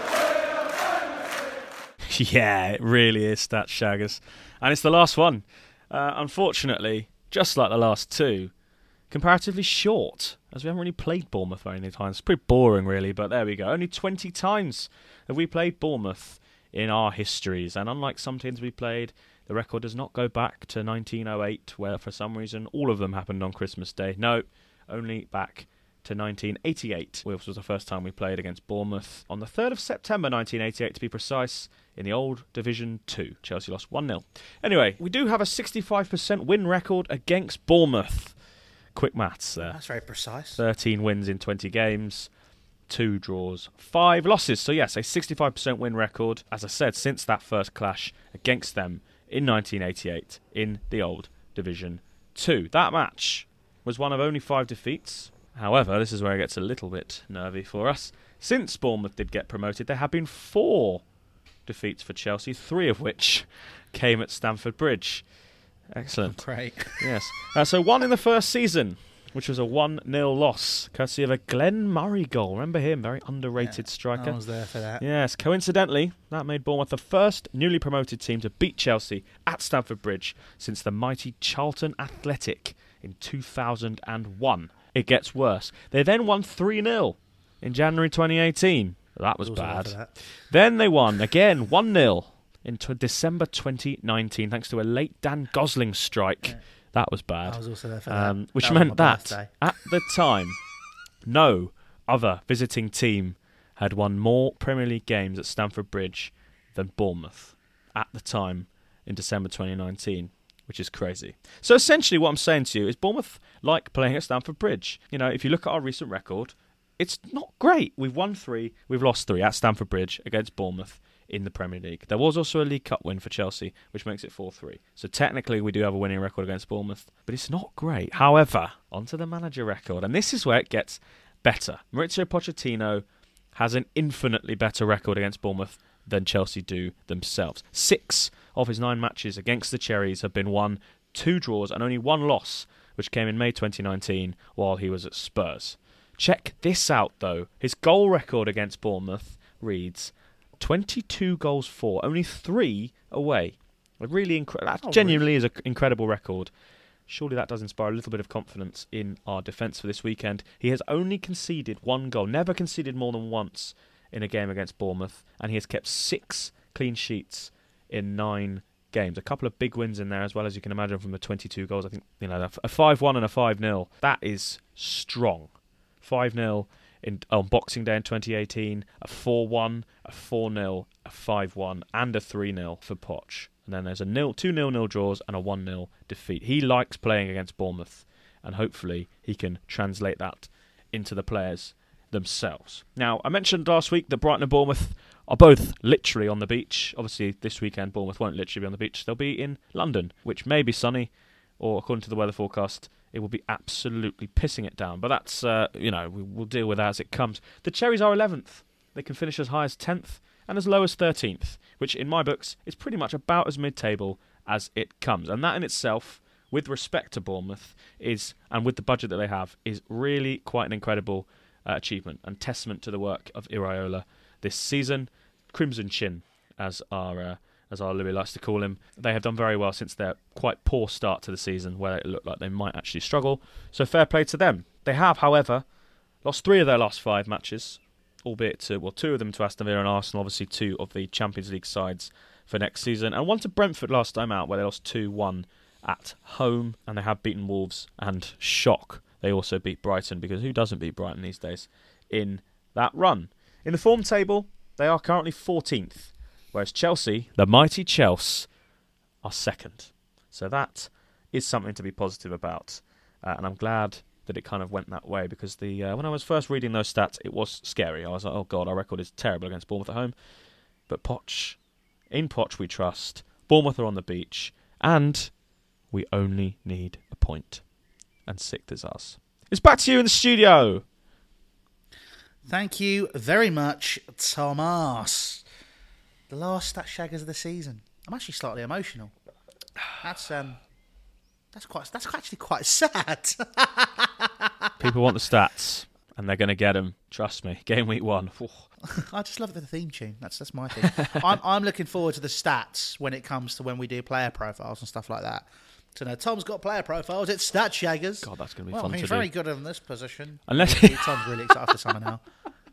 Yeah, it really is Stat Shaggers. And it's the last one. Uh, unfortunately, just like the last two, comparatively short, as we haven't really played Bournemouth very many times. It's pretty boring, really, but there we go. Only twenty times have we played Bournemouth in our histories. And unlike some teams we played, the record does not go back to nineteen oh eight, where for some reason all of them happened on Christmas Day. No, only back to nineteen eighty-eight, which was the first time we played against Bournemouth on the third of September nineteen eighty-eight, to be precise, in the old Division two. Chelsea lost one nil. Anyway, we do have a sixty-five percent win record against Bournemouth. Quick maths there. That's very precise. thirteen wins in twenty games, two draws, five losses. So yes, a sixty-five percent win record, as I said, since that first clash against them in nineteen eighty-eight in the old Division two. That match was one of only five defeats. However, this is where it gets a little bit nervy for us. Since Bournemouth did get promoted, there have been four defeats for Chelsea, three of which came at Stamford Bridge. Excellent. Great. Yes. Uh, so one in the first season, which was a one nil loss, courtesy of a Glenn Murray goal. Remember him? Very underrated yeah, striker. I was there for that. Yes. Coincidentally, that made Bournemouth the first newly promoted team to beat Chelsea at Stamford Bridge since the mighty Charlton Athletic in two thousand one. It gets worse. They then won three nil in January twenty eighteen. That was bad. That. Then they won again one nil in t- December twenty nineteen, thanks to a late Dan Gosling strike. Yeah. That was bad. I was also there for um, that. Which that meant that, birthday. at the time, no other visiting team had won more Premier League games at Stamford Bridge than Bournemouth at the time in December twenty nineteen, which is crazy. So essentially what I'm saying to you is Bournemouth like playing at Stamford Bridge. You know, if you look at our recent record, it's not great. We've won three, we've lost three at Stamford Bridge against Bournemouth in the Premier League. There was also a League Cup win for Chelsea, which makes it four three. So technically we do have a winning record against Bournemouth, but it's not great. However, onto the manager record, and this is where it gets better. Mauricio Pochettino has an infinitely better record against Bournemouth than Chelsea do themselves. Six of his nine matches against the Cherries have been won, two draws and only one loss, which came in May twenty nineteen while he was at Spurs. Check this out though. His goal record against Bournemouth reads twenty-two goals for, only three away. A really incre- that oh, genuinely really? is an incredible record. Surely that does inspire a little bit of confidence in our defence for this weekend. He has only conceded one goal, never conceded more than once in a game against Bournemouth, and he has kept six clean sheets in nine games. A couple of big wins in there as well, as you can imagine, from the twenty-two goals. I think, you know, a five one and a five nil. That is strong. five nil in, on Boxing Day in twenty eighteen, a four one, a four nil, a five one, and a three nil for Poch. And then there's a nil, two nil nil draws and a one nil defeat. He likes playing against Bournemouth, and hopefully he can translate that into the players themselves. Now, I mentioned last week that Brighton and Bournemouth are both literally on the beach. Obviously, this weekend Bournemouth won't literally be on the beach. They'll be in London, which may be sunny, or according to the weather forecast, it will be absolutely pissing it down. But that's, uh, you know, we, we'll deal with that as it comes. The Cherries are eleventh. They can finish as high as tenth and as low as thirteenth, which in my books is pretty much about as mid-table as it comes. And that in itself, with respect to Bournemouth, is, and with the budget that they have, is really quite an incredible uh, achievement and testament to the work of Iraola this season. Crimson Chin, as our uh, as our Louis likes to call him. They have done very well since their quite poor start to the season, where it looked like they might actually struggle. So fair play to them. They have, however, lost three of their last five matches, albeit to, well, two of them to Aston Villa and Arsenal, obviously two of the Champions League sides for next season, and one to Brentford last time out, where they lost two one at home, and they have beaten Wolves, and shock, they also beat Brighton, because who doesn't beat Brighton these days in that run? In the form table, they are currently fourteenth, whereas Chelsea, the mighty Chelsea, are second. So that is something to be positive about, uh, and I'm glad that it kind of went that way, because the uh, when I was first reading those stats, it was scary. I was like, oh God, our record is terrible against Bournemouth at home. But Poch, in Poch we trust. Bournemouth are on the beach, and we only need a point. And sixth is us. It's back to you in the studio. Thank you very much, Thomas. The last Stat Shaggers of the season. I'm actually slightly emotional. That's um, that's quite that's actually quite sad. People want the stats, and they're going to get them. Trust me. Game week one. I just love the theme tune. That's that's my thing. I'm I'm looking forward to the stats when it comes to when we do player profiles and stuff like that. So now Tom's got player profiles. It's Stat Shaggers. God, that's going to be well, fun to do. He's very good in this position. Unless Tom's really excited for summer now.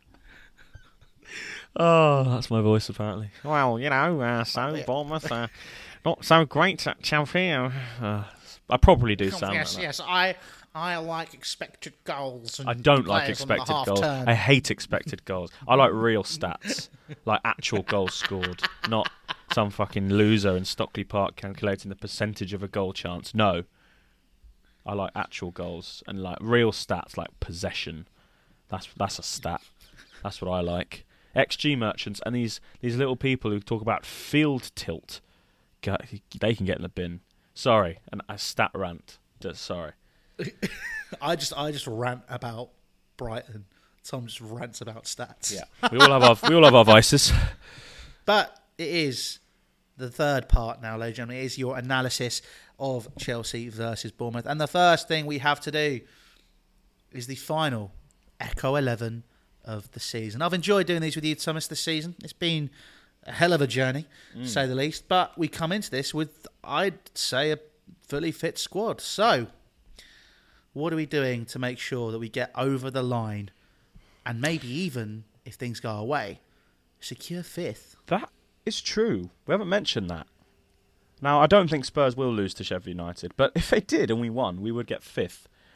Oh, that's my voice apparently. Well, you know, uh, so Bournemouth, uh, not so great at Chelsea. Uh, I probably do sound yes, like that. Yes, I I like expected goals. And I don't like expected goals. Turn. I hate expected goals. I like real stats, like actual goals scored, not some fucking loser in Stockley Park calculating the percentage of a goal chance. No, I like actual goals and like real stats, like possession. That's that's a stat. That's what I like. X G merchants and these these little people who talk about field tilt, they can get in the bin. Sorry, and a stat rant. Just sorry. I just I just rant about Brighton. Tom just rants about stats. Yeah, we all have our we all have our vices. But it is the third part now, ladies and gentlemen. It is your analysis of Chelsea versus Bournemouth, and the first thing we have to do is the final Echo eleven of the season. I've enjoyed doing these with you, Thomas, this season. It's been a hell of a journey, mm. to say the least. But we come into this with, I'd say, a fully fit squad. So, what are we doing to make sure that we get over the line and maybe even, if things go our way, secure fifth? That is true. We haven't mentioned that. Now, I don't think Spurs will lose to Sheffield United, but if they did and we won, we would get fifth,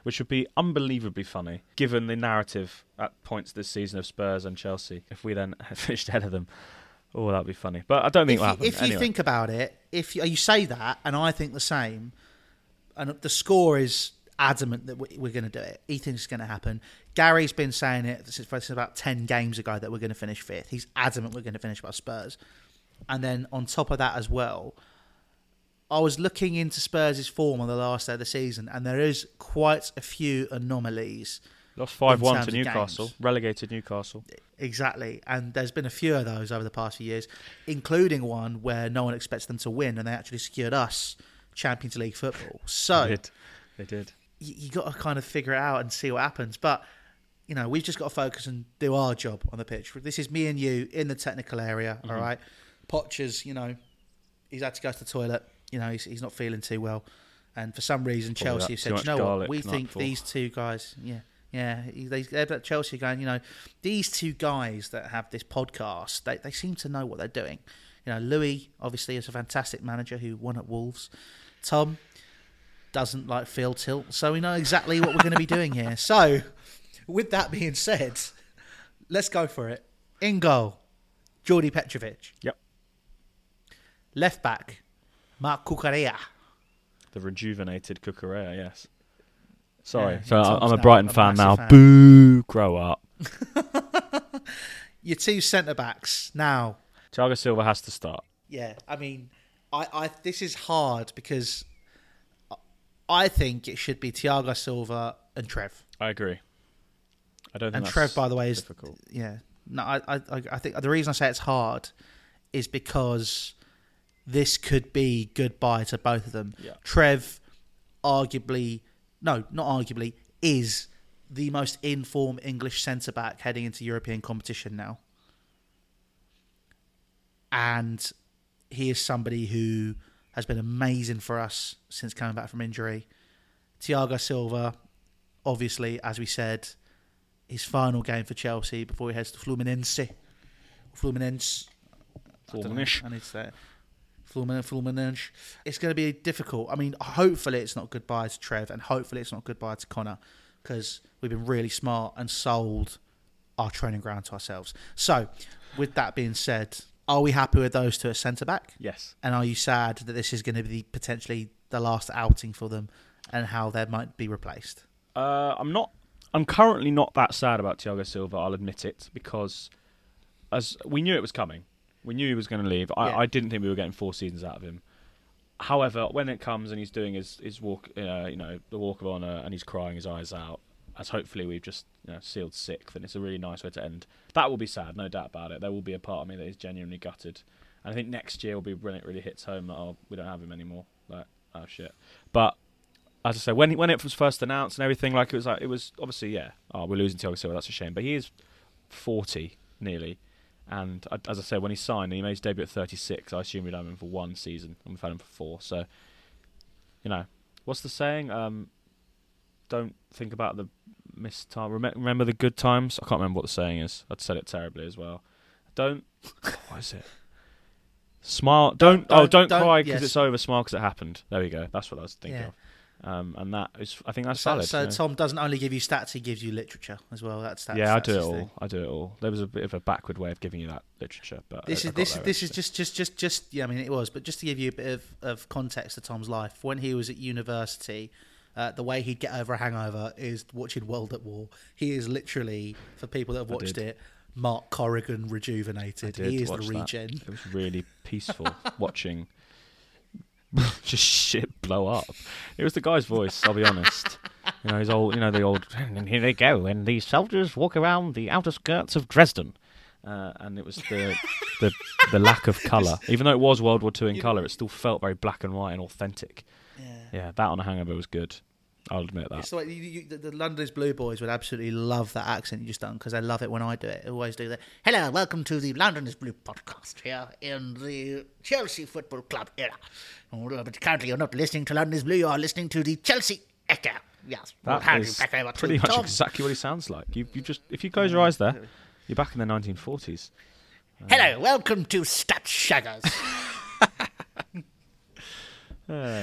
which would be unbelievably funny, given the narrative at points this season of Spurs and Chelsea. If we then had finished ahead of them, oh, that'd be funny. But I don't think if it'll you, happen. if you anyway. think about it, if you, you say that, and I think the same, and the score is adamant that we- we're going to do it. He thinks it's going to happen. Gary's been saying it since, since about ten games ago that we're going to finish fifth. He's adamant we're going to finish by Spurs. And then on top of that as well, I was looking into Spurs' form on the last day of the season, and there is quite a few anomalies. Lost five one in to terms of Newcastle, games. relegated Newcastle. Exactly. And there's been a few of those over the past few years, including one where no one expects them to win, and they actually secured us Champions League football. So They did. They did. you, you got to kind of figure it out and see what happens. But, you know, we've just got to focus and do our job on the pitch. This is me and you in the technical area, mm-hmm. all right? Potcher's, you know, he's had to go to the toilet. You know, he's, he's not feeling too well. And for some reason, Probably Chelsea that- have too said, you much know what, garlic we the night think before." these two guys, yeah, yeah, they, they're at Chelsea going, you know, these two guys that have this podcast, they, they seem to know what they're doing. You know, Louis, obviously, is a fantastic manager who won at Wolves. Tom doesn't like Phil Tilt, so we know exactly what we're going to be doing here. So, with that being said, let's go for it. In goal, Jordi Petrovic. Yep. Left back, Mark Cucurella. The rejuvenated Cucurella, yes. Sorry. Yeah, so Tom's I'm a now Brighton a fan now. massive fan. Boo! Grow up. Your two centre backs now. Thiago Silva has to start. Yeah, I mean, I, I this is hard because I think it should be Thiago Silva and Trev. I agree. I don't think And that's Trev, by the way, is difficult. yeah. No, I, I, I think the reason I say it's hard is because this could be goodbye to both of them. Yeah. Trev, arguably, no, not arguably, is the most in-form English centre back heading into European competition now, and he is somebody who has been amazing for us since coming back from injury. Thiago Silva, obviously, as we said, his final game for Chelsea before he heads to Fluminense. Fluminense. I don't know. Fluminense. I need to say it. Fluminense. Fluminense. It's going to be difficult. I mean, hopefully it's not goodbye to Trev, and hopefully it's not goodbye to Connor, because we've been really smart and sold our training ground to ourselves. So, with that being said, are we happy with those two at centre-back? Yes. And are you sad that this is going to be potentially the last outing for them and how they might be replaced? Uh, I'm not. I'm currently not that sad about Thiago Silva. I'll admit it, because as we knew it was coming, we knew he was going to leave. I, Yeah. I didn't think we were getting four seasons out of him. However, when it comes and he's doing his his walk, uh, you know, the walk of honour, and he's crying his eyes out, as hopefully we've just you know, sealed sixth, and it's a really nice way to end. That will be sad, no doubt about it. There will be a part of me that is genuinely gutted, and I think next year will be when it really hits home that oh, we don't have him anymore. Like, oh shit. But as I say, when when it was first announced and everything, like it was like it was obviously yeah, oh we're losing Thiago Silva, that's a shame. But he is forty nearly, and as I said, when he signed, he made his debut at thirty-six. I assume we'd have him for one season, and we've had him for four. So, you know, what's the saying? Um, don't think about the missed time. Rem- remember the good times. I can't remember what the saying is. I'd said it terribly as well. Don't. What is it? Smile. Don't. Don't- oh, don't, don't- cry because yes. it's over. Smile because it happened. There we go. That's what I was thinking Yeah. of. Um, and that is, I think that's So, valid. so you know. Tom doesn't only give you stats, he gives you literature as well. That's, that's yeah, I that's do it his all. thing. I do it all. There was a bit of a backward way of giving you that literature, but This I, is I got this there this is eventually. just just just just yeah. I mean, it was, but just to give you a bit of, of context to Tom's life, when he was at university, uh, the way he'd get over a hangover is watching World at War. He is literally, for people that have I watched did. it, Mark Corrigan I rejuvenated. did He is the watch that. regen. It was really peaceful watching just shit blow up. It was the guy's voice, I'll be honest. You know, his old, you know, the old, and here they go, and these soldiers walk around the outer skirts of Dresden. Uh, and it was the, the the lack of colour. Even though it was World War Two in colour, it still felt very black and white and authentic. Yeah. Yeah, that on a hangover was good. I'll admit that. It's like you, you, the, the London's Blue Boys would absolutely love that accent you just done, because they love it when I do it. I always do that. Hello, welcome to the London's Blue podcast here in the Chelsea Football Club era. Oh, but currently you're not listening to London's Blue, you are listening to the Chelsea Echo. Yes, we'll That hand you is back over to pretty much Tom. exactly what he sounds like. You, you just, if you close your eyes there, you're back in the nineteen forties. Hello, welcome to Stat Shaggers. Uh,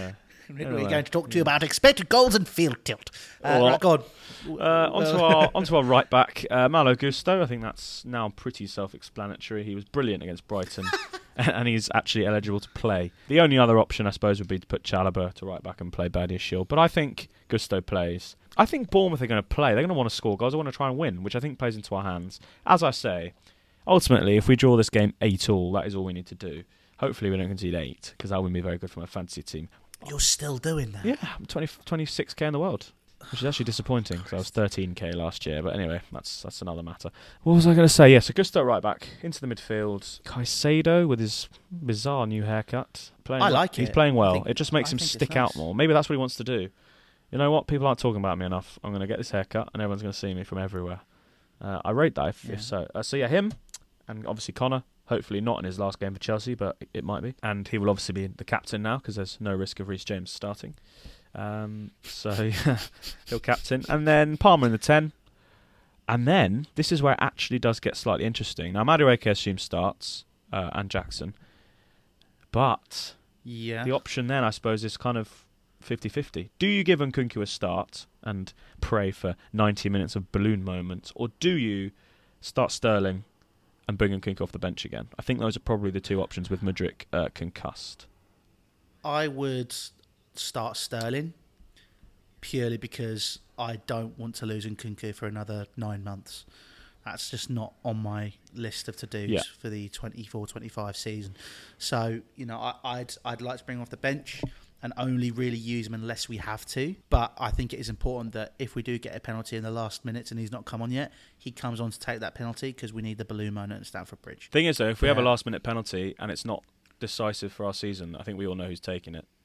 We're Anyway, going to talk to you yeah. about expected goals and field tilt. Uh, Well, right, go on. Uh, onto our onto our right back, uh, Malo Gusto. I think that's now pretty self-explanatory. He was brilliant against Brighton, and he's actually eligible to play. The only other option, I suppose, would be to put Chalobah to right back and play Badiashile. But I think Gusto plays. I think Bournemouth are going to play. They're going to want to score goals. They want to try and win, which I think plays into our hands. As I say, ultimately, if we draw this game eight all, that is all we need to do. Hopefully, we don't concede eight, because that wouldn't be very good for my fantasy team. You're still doing that? Yeah, I'm twenty, twenty-six k in the world, which is actually disappointing because I was thirteen k last year. But anyway, that's that's another matter. What was I going to say? Yes, Augusto right back into the midfield. Caicedo with his bizarre new haircut. Playing I like He's it. playing well. think- It just makes I him think it's stick nice. out more. Maybe that's what he wants to do. You know what? People aren't talking about me enough. I'm going to get this haircut, and everyone's going to see me from everywhere. Uh, I rate that if, Yeah. if so. Uh, so yeah, him, and obviously Connor. Hopefully not in his last game for Chelsea, but it might be. And he will obviously be the captain now because there's no risk of Reece James starting. Um, so yeah, he'll captain. And then Palmer in the ten. And then, this is where it actually does get slightly interesting. Now, Madueke, I assume, starts, uh, and Jackson. But Yeah. the option then, I suppose, is kind of fifty-fifty. Do you give Nkunku a start and pray for ninety minutes of balloon moments? Or do you start Sterling and bring Nkunku off the bench again? I think those are probably the two options with Mudryk uh, concussed. I would start Sterling purely because I don't want to lose Nkunku for another nine months. That's just not on my list of to-dos Yeah. for the twenty-four twenty-five season. So, you know, I, I'd I'd like to bring him off the bench and only really use him unless we have to. But I think it is important that if we do get a penalty in the last minutes and he's not come on yet, he comes on to take that penalty because we need the balloon moment at Stamford Bridge. Thing is, though, if we have a Yeah. last-minute penalty and it's not decisive for our season, I think we all know who's taking it.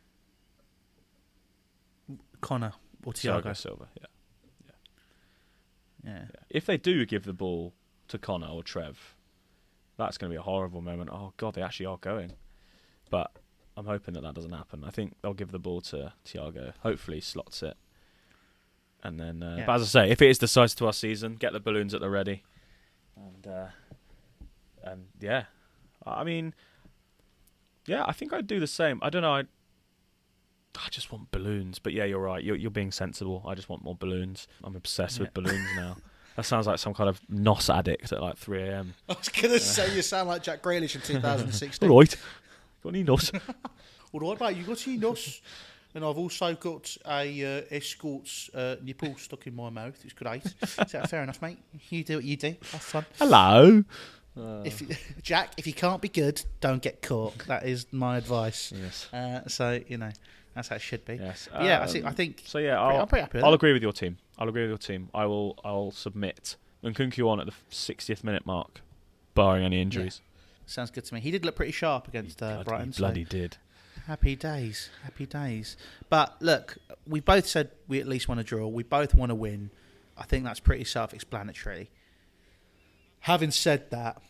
Connor or Thiago Thiago. Silva, yeah. Yeah. yeah. If they do give the ball to Connor or Trev, that's going to be a horrible moment. Oh, God, they actually are going. But I'm hoping that that doesn't happen. I think they'll give the ball to Thiago. Hopefully he slots it. And then, uh, Yeah. but as I say, if it is decisive to our season, get the balloons at the ready. And, uh, and yeah. I mean, yeah, I think I'd do the same. I don't know. I I just want balloons. But yeah, you're right. You're, you're being sensible. I just want more balloons. I'm obsessed Yeah. with balloons now. That sounds like some kind of N O S addict at like three a.m. I was going to say you sound like Jack Grealish in two thousand sixteen. All right. Got any N O S? All right, mate, you got any nuts? And I've also got a uh, escort's uh, nipple stuck in my mouth. It's great. Is that fair enough, mate? You do what you do. Have fun. Hello. If you, Jack, if you can't be good, don't get caught. That is my advice. Yes. Uh, so you know, that's how it should be. Yes. But yeah, I Um, think. I think. So yeah, pretty- I'll, I'm pretty happy with I'll that. agree with your team. I'll agree with your team. I will. I'll submit Nkunku on at the sixtieth minute mark, barring any injuries. Sounds good to me. He did look pretty sharp against uh, Bloody, Brighton. so bloody did. Happy days, happy days. But look, we both said we at least want to draw. We both want to win. I think that's pretty self-explanatory. Having said that,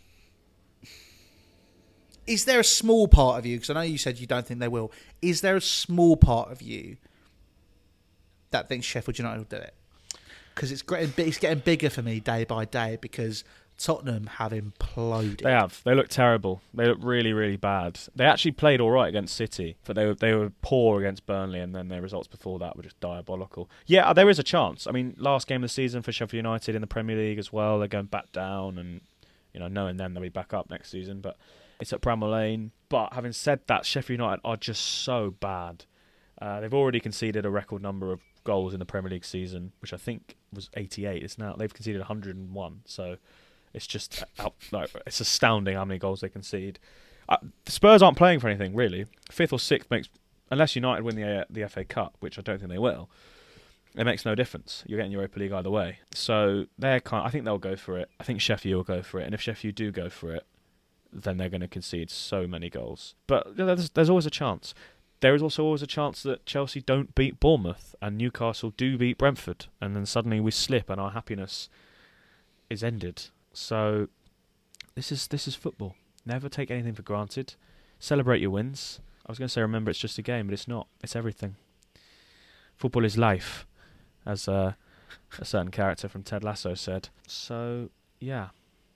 is there a small part of you, because I know you said you don't think they will, is there a small part of you that thinks Sheffield United will do it? Because it's, great- it's getting bigger for me day by day because Tottenham have imploded. They have. They look terrible. They look really, really bad. They actually played all right against City, but they were they were poor against Burnley, and then their results before that were just diabolical. Yeah, there is a chance. I mean, last game of the season for Sheffield United in the Premier League as well. They're going back down, and you know, knowing them, they'll be back up next season. But it's at Bramall Lane. But having said that, Sheffield United are just so bad. Uh, they've already conceded a record number of goals in the Premier League season, which I think was eighty-eight. It's now they've conceded one hundred and one. So. It's just out, like it's astounding how many goals they concede. Uh, the Spurs aren't playing for anything really. Fifth or sixth makes, unless United win the uh, the F A Cup, which I don't think they will. It makes no difference. You're getting Europa League either way. So they're kind. I think they'll go for it. I think Sheffield will go for it. And if Sheffield do go for it, then they're going to concede so many goals. But you know, there's, there's always a chance. There is also always a chance that Chelsea don't beat Bournemouth and Newcastle do beat Brentford, and then suddenly we slip and our happiness is ended. So this is this is football. Never take anything for granted. Celebrate your wins. I was going to say remember it's just a game, but it's not. It's everything. Football is life, as uh, a certain character from Ted Lasso said. So yeah,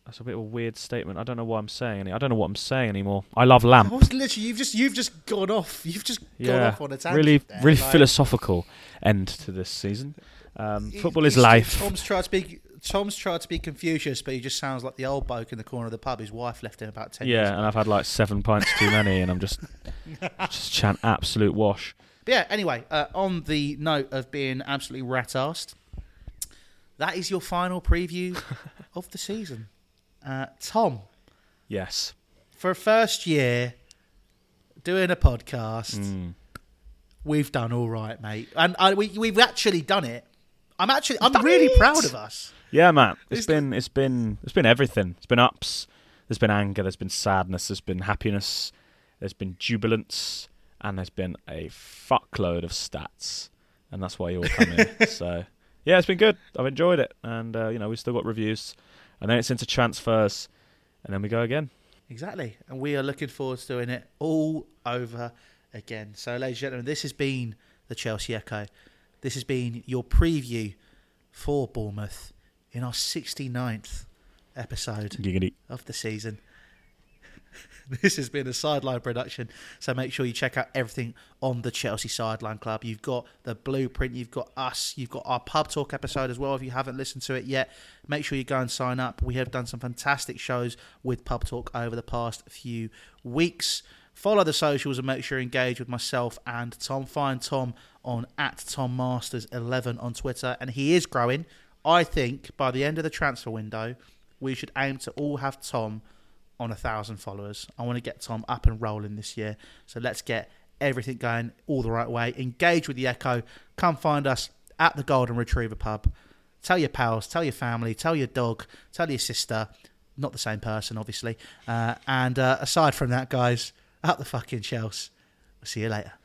That's a bit of a weird statement. I don't know what I'm saying. Any- I don't know what I'm saying anymore. I love lamp. I was literally, you've just you've just gone off. You've just gone Yeah, off on a tangent. really, there. really Like, philosophical end to this season. Um, he- football is he's- life. Tom's tried to be Tom's tried to be Confucius, but he just sounds like the old bloke in the corner of the pub. His wife left him about ten years Yeah, ago. and I've had like seven pints too many, and I'm just just chant absolute wash. But yeah, anyway, uh, on the note of being absolutely rat-arsed, that is your final preview of the season. Uh, Tom, Yes. for a first year doing a podcast, Mm. we've done all right, mate. And I, we, we've actually done it. I'm actually, I'm done really it. proud of us. Yeah, man. It's It's- been it's been it's been everything. It's been ups. There's been anger. There's been sadness. There's been happiness. There's been jubilance, and there's been a fuckload of stats, and that's why you all come in. So yeah, it's been good. I've enjoyed it, and uh, you know we've still got reviews, and then it's into transfers, and then we go again. Exactly. And we are looking forward to doing it all over again. So, ladies and gentlemen, this has been the Chelsea Echo. This has been your preview for Bournemouth in our sixty-ninth episode Giggity. of the season. This has been a Sideline production, so make sure you check out everything on the Chelsea Sideline Club. You've got the blueprint, you've got us, you've got our pub talk episode as well. If you haven't listened to it yet, make sure you go and sign up. We have done some fantastic shows with pub talk over the past few weeks. Follow the socials and make sure you engage with myself and Tom. Find Tom on at Tom Masters eleven on Twitter, and he is growing. I think by the end of the transfer window, we should aim to all have Tom on a thousand followers. I want to get Tom up and rolling this year. So let's get everything going all the right way. Engage with the Echo. Come find us at the Golden Retriever Pub. Tell your pals, tell your family, tell your dog, tell your sister. Not the same person, obviously. Uh, and uh, aside from that, guys, up the fucking Chelsea. We'll see you later.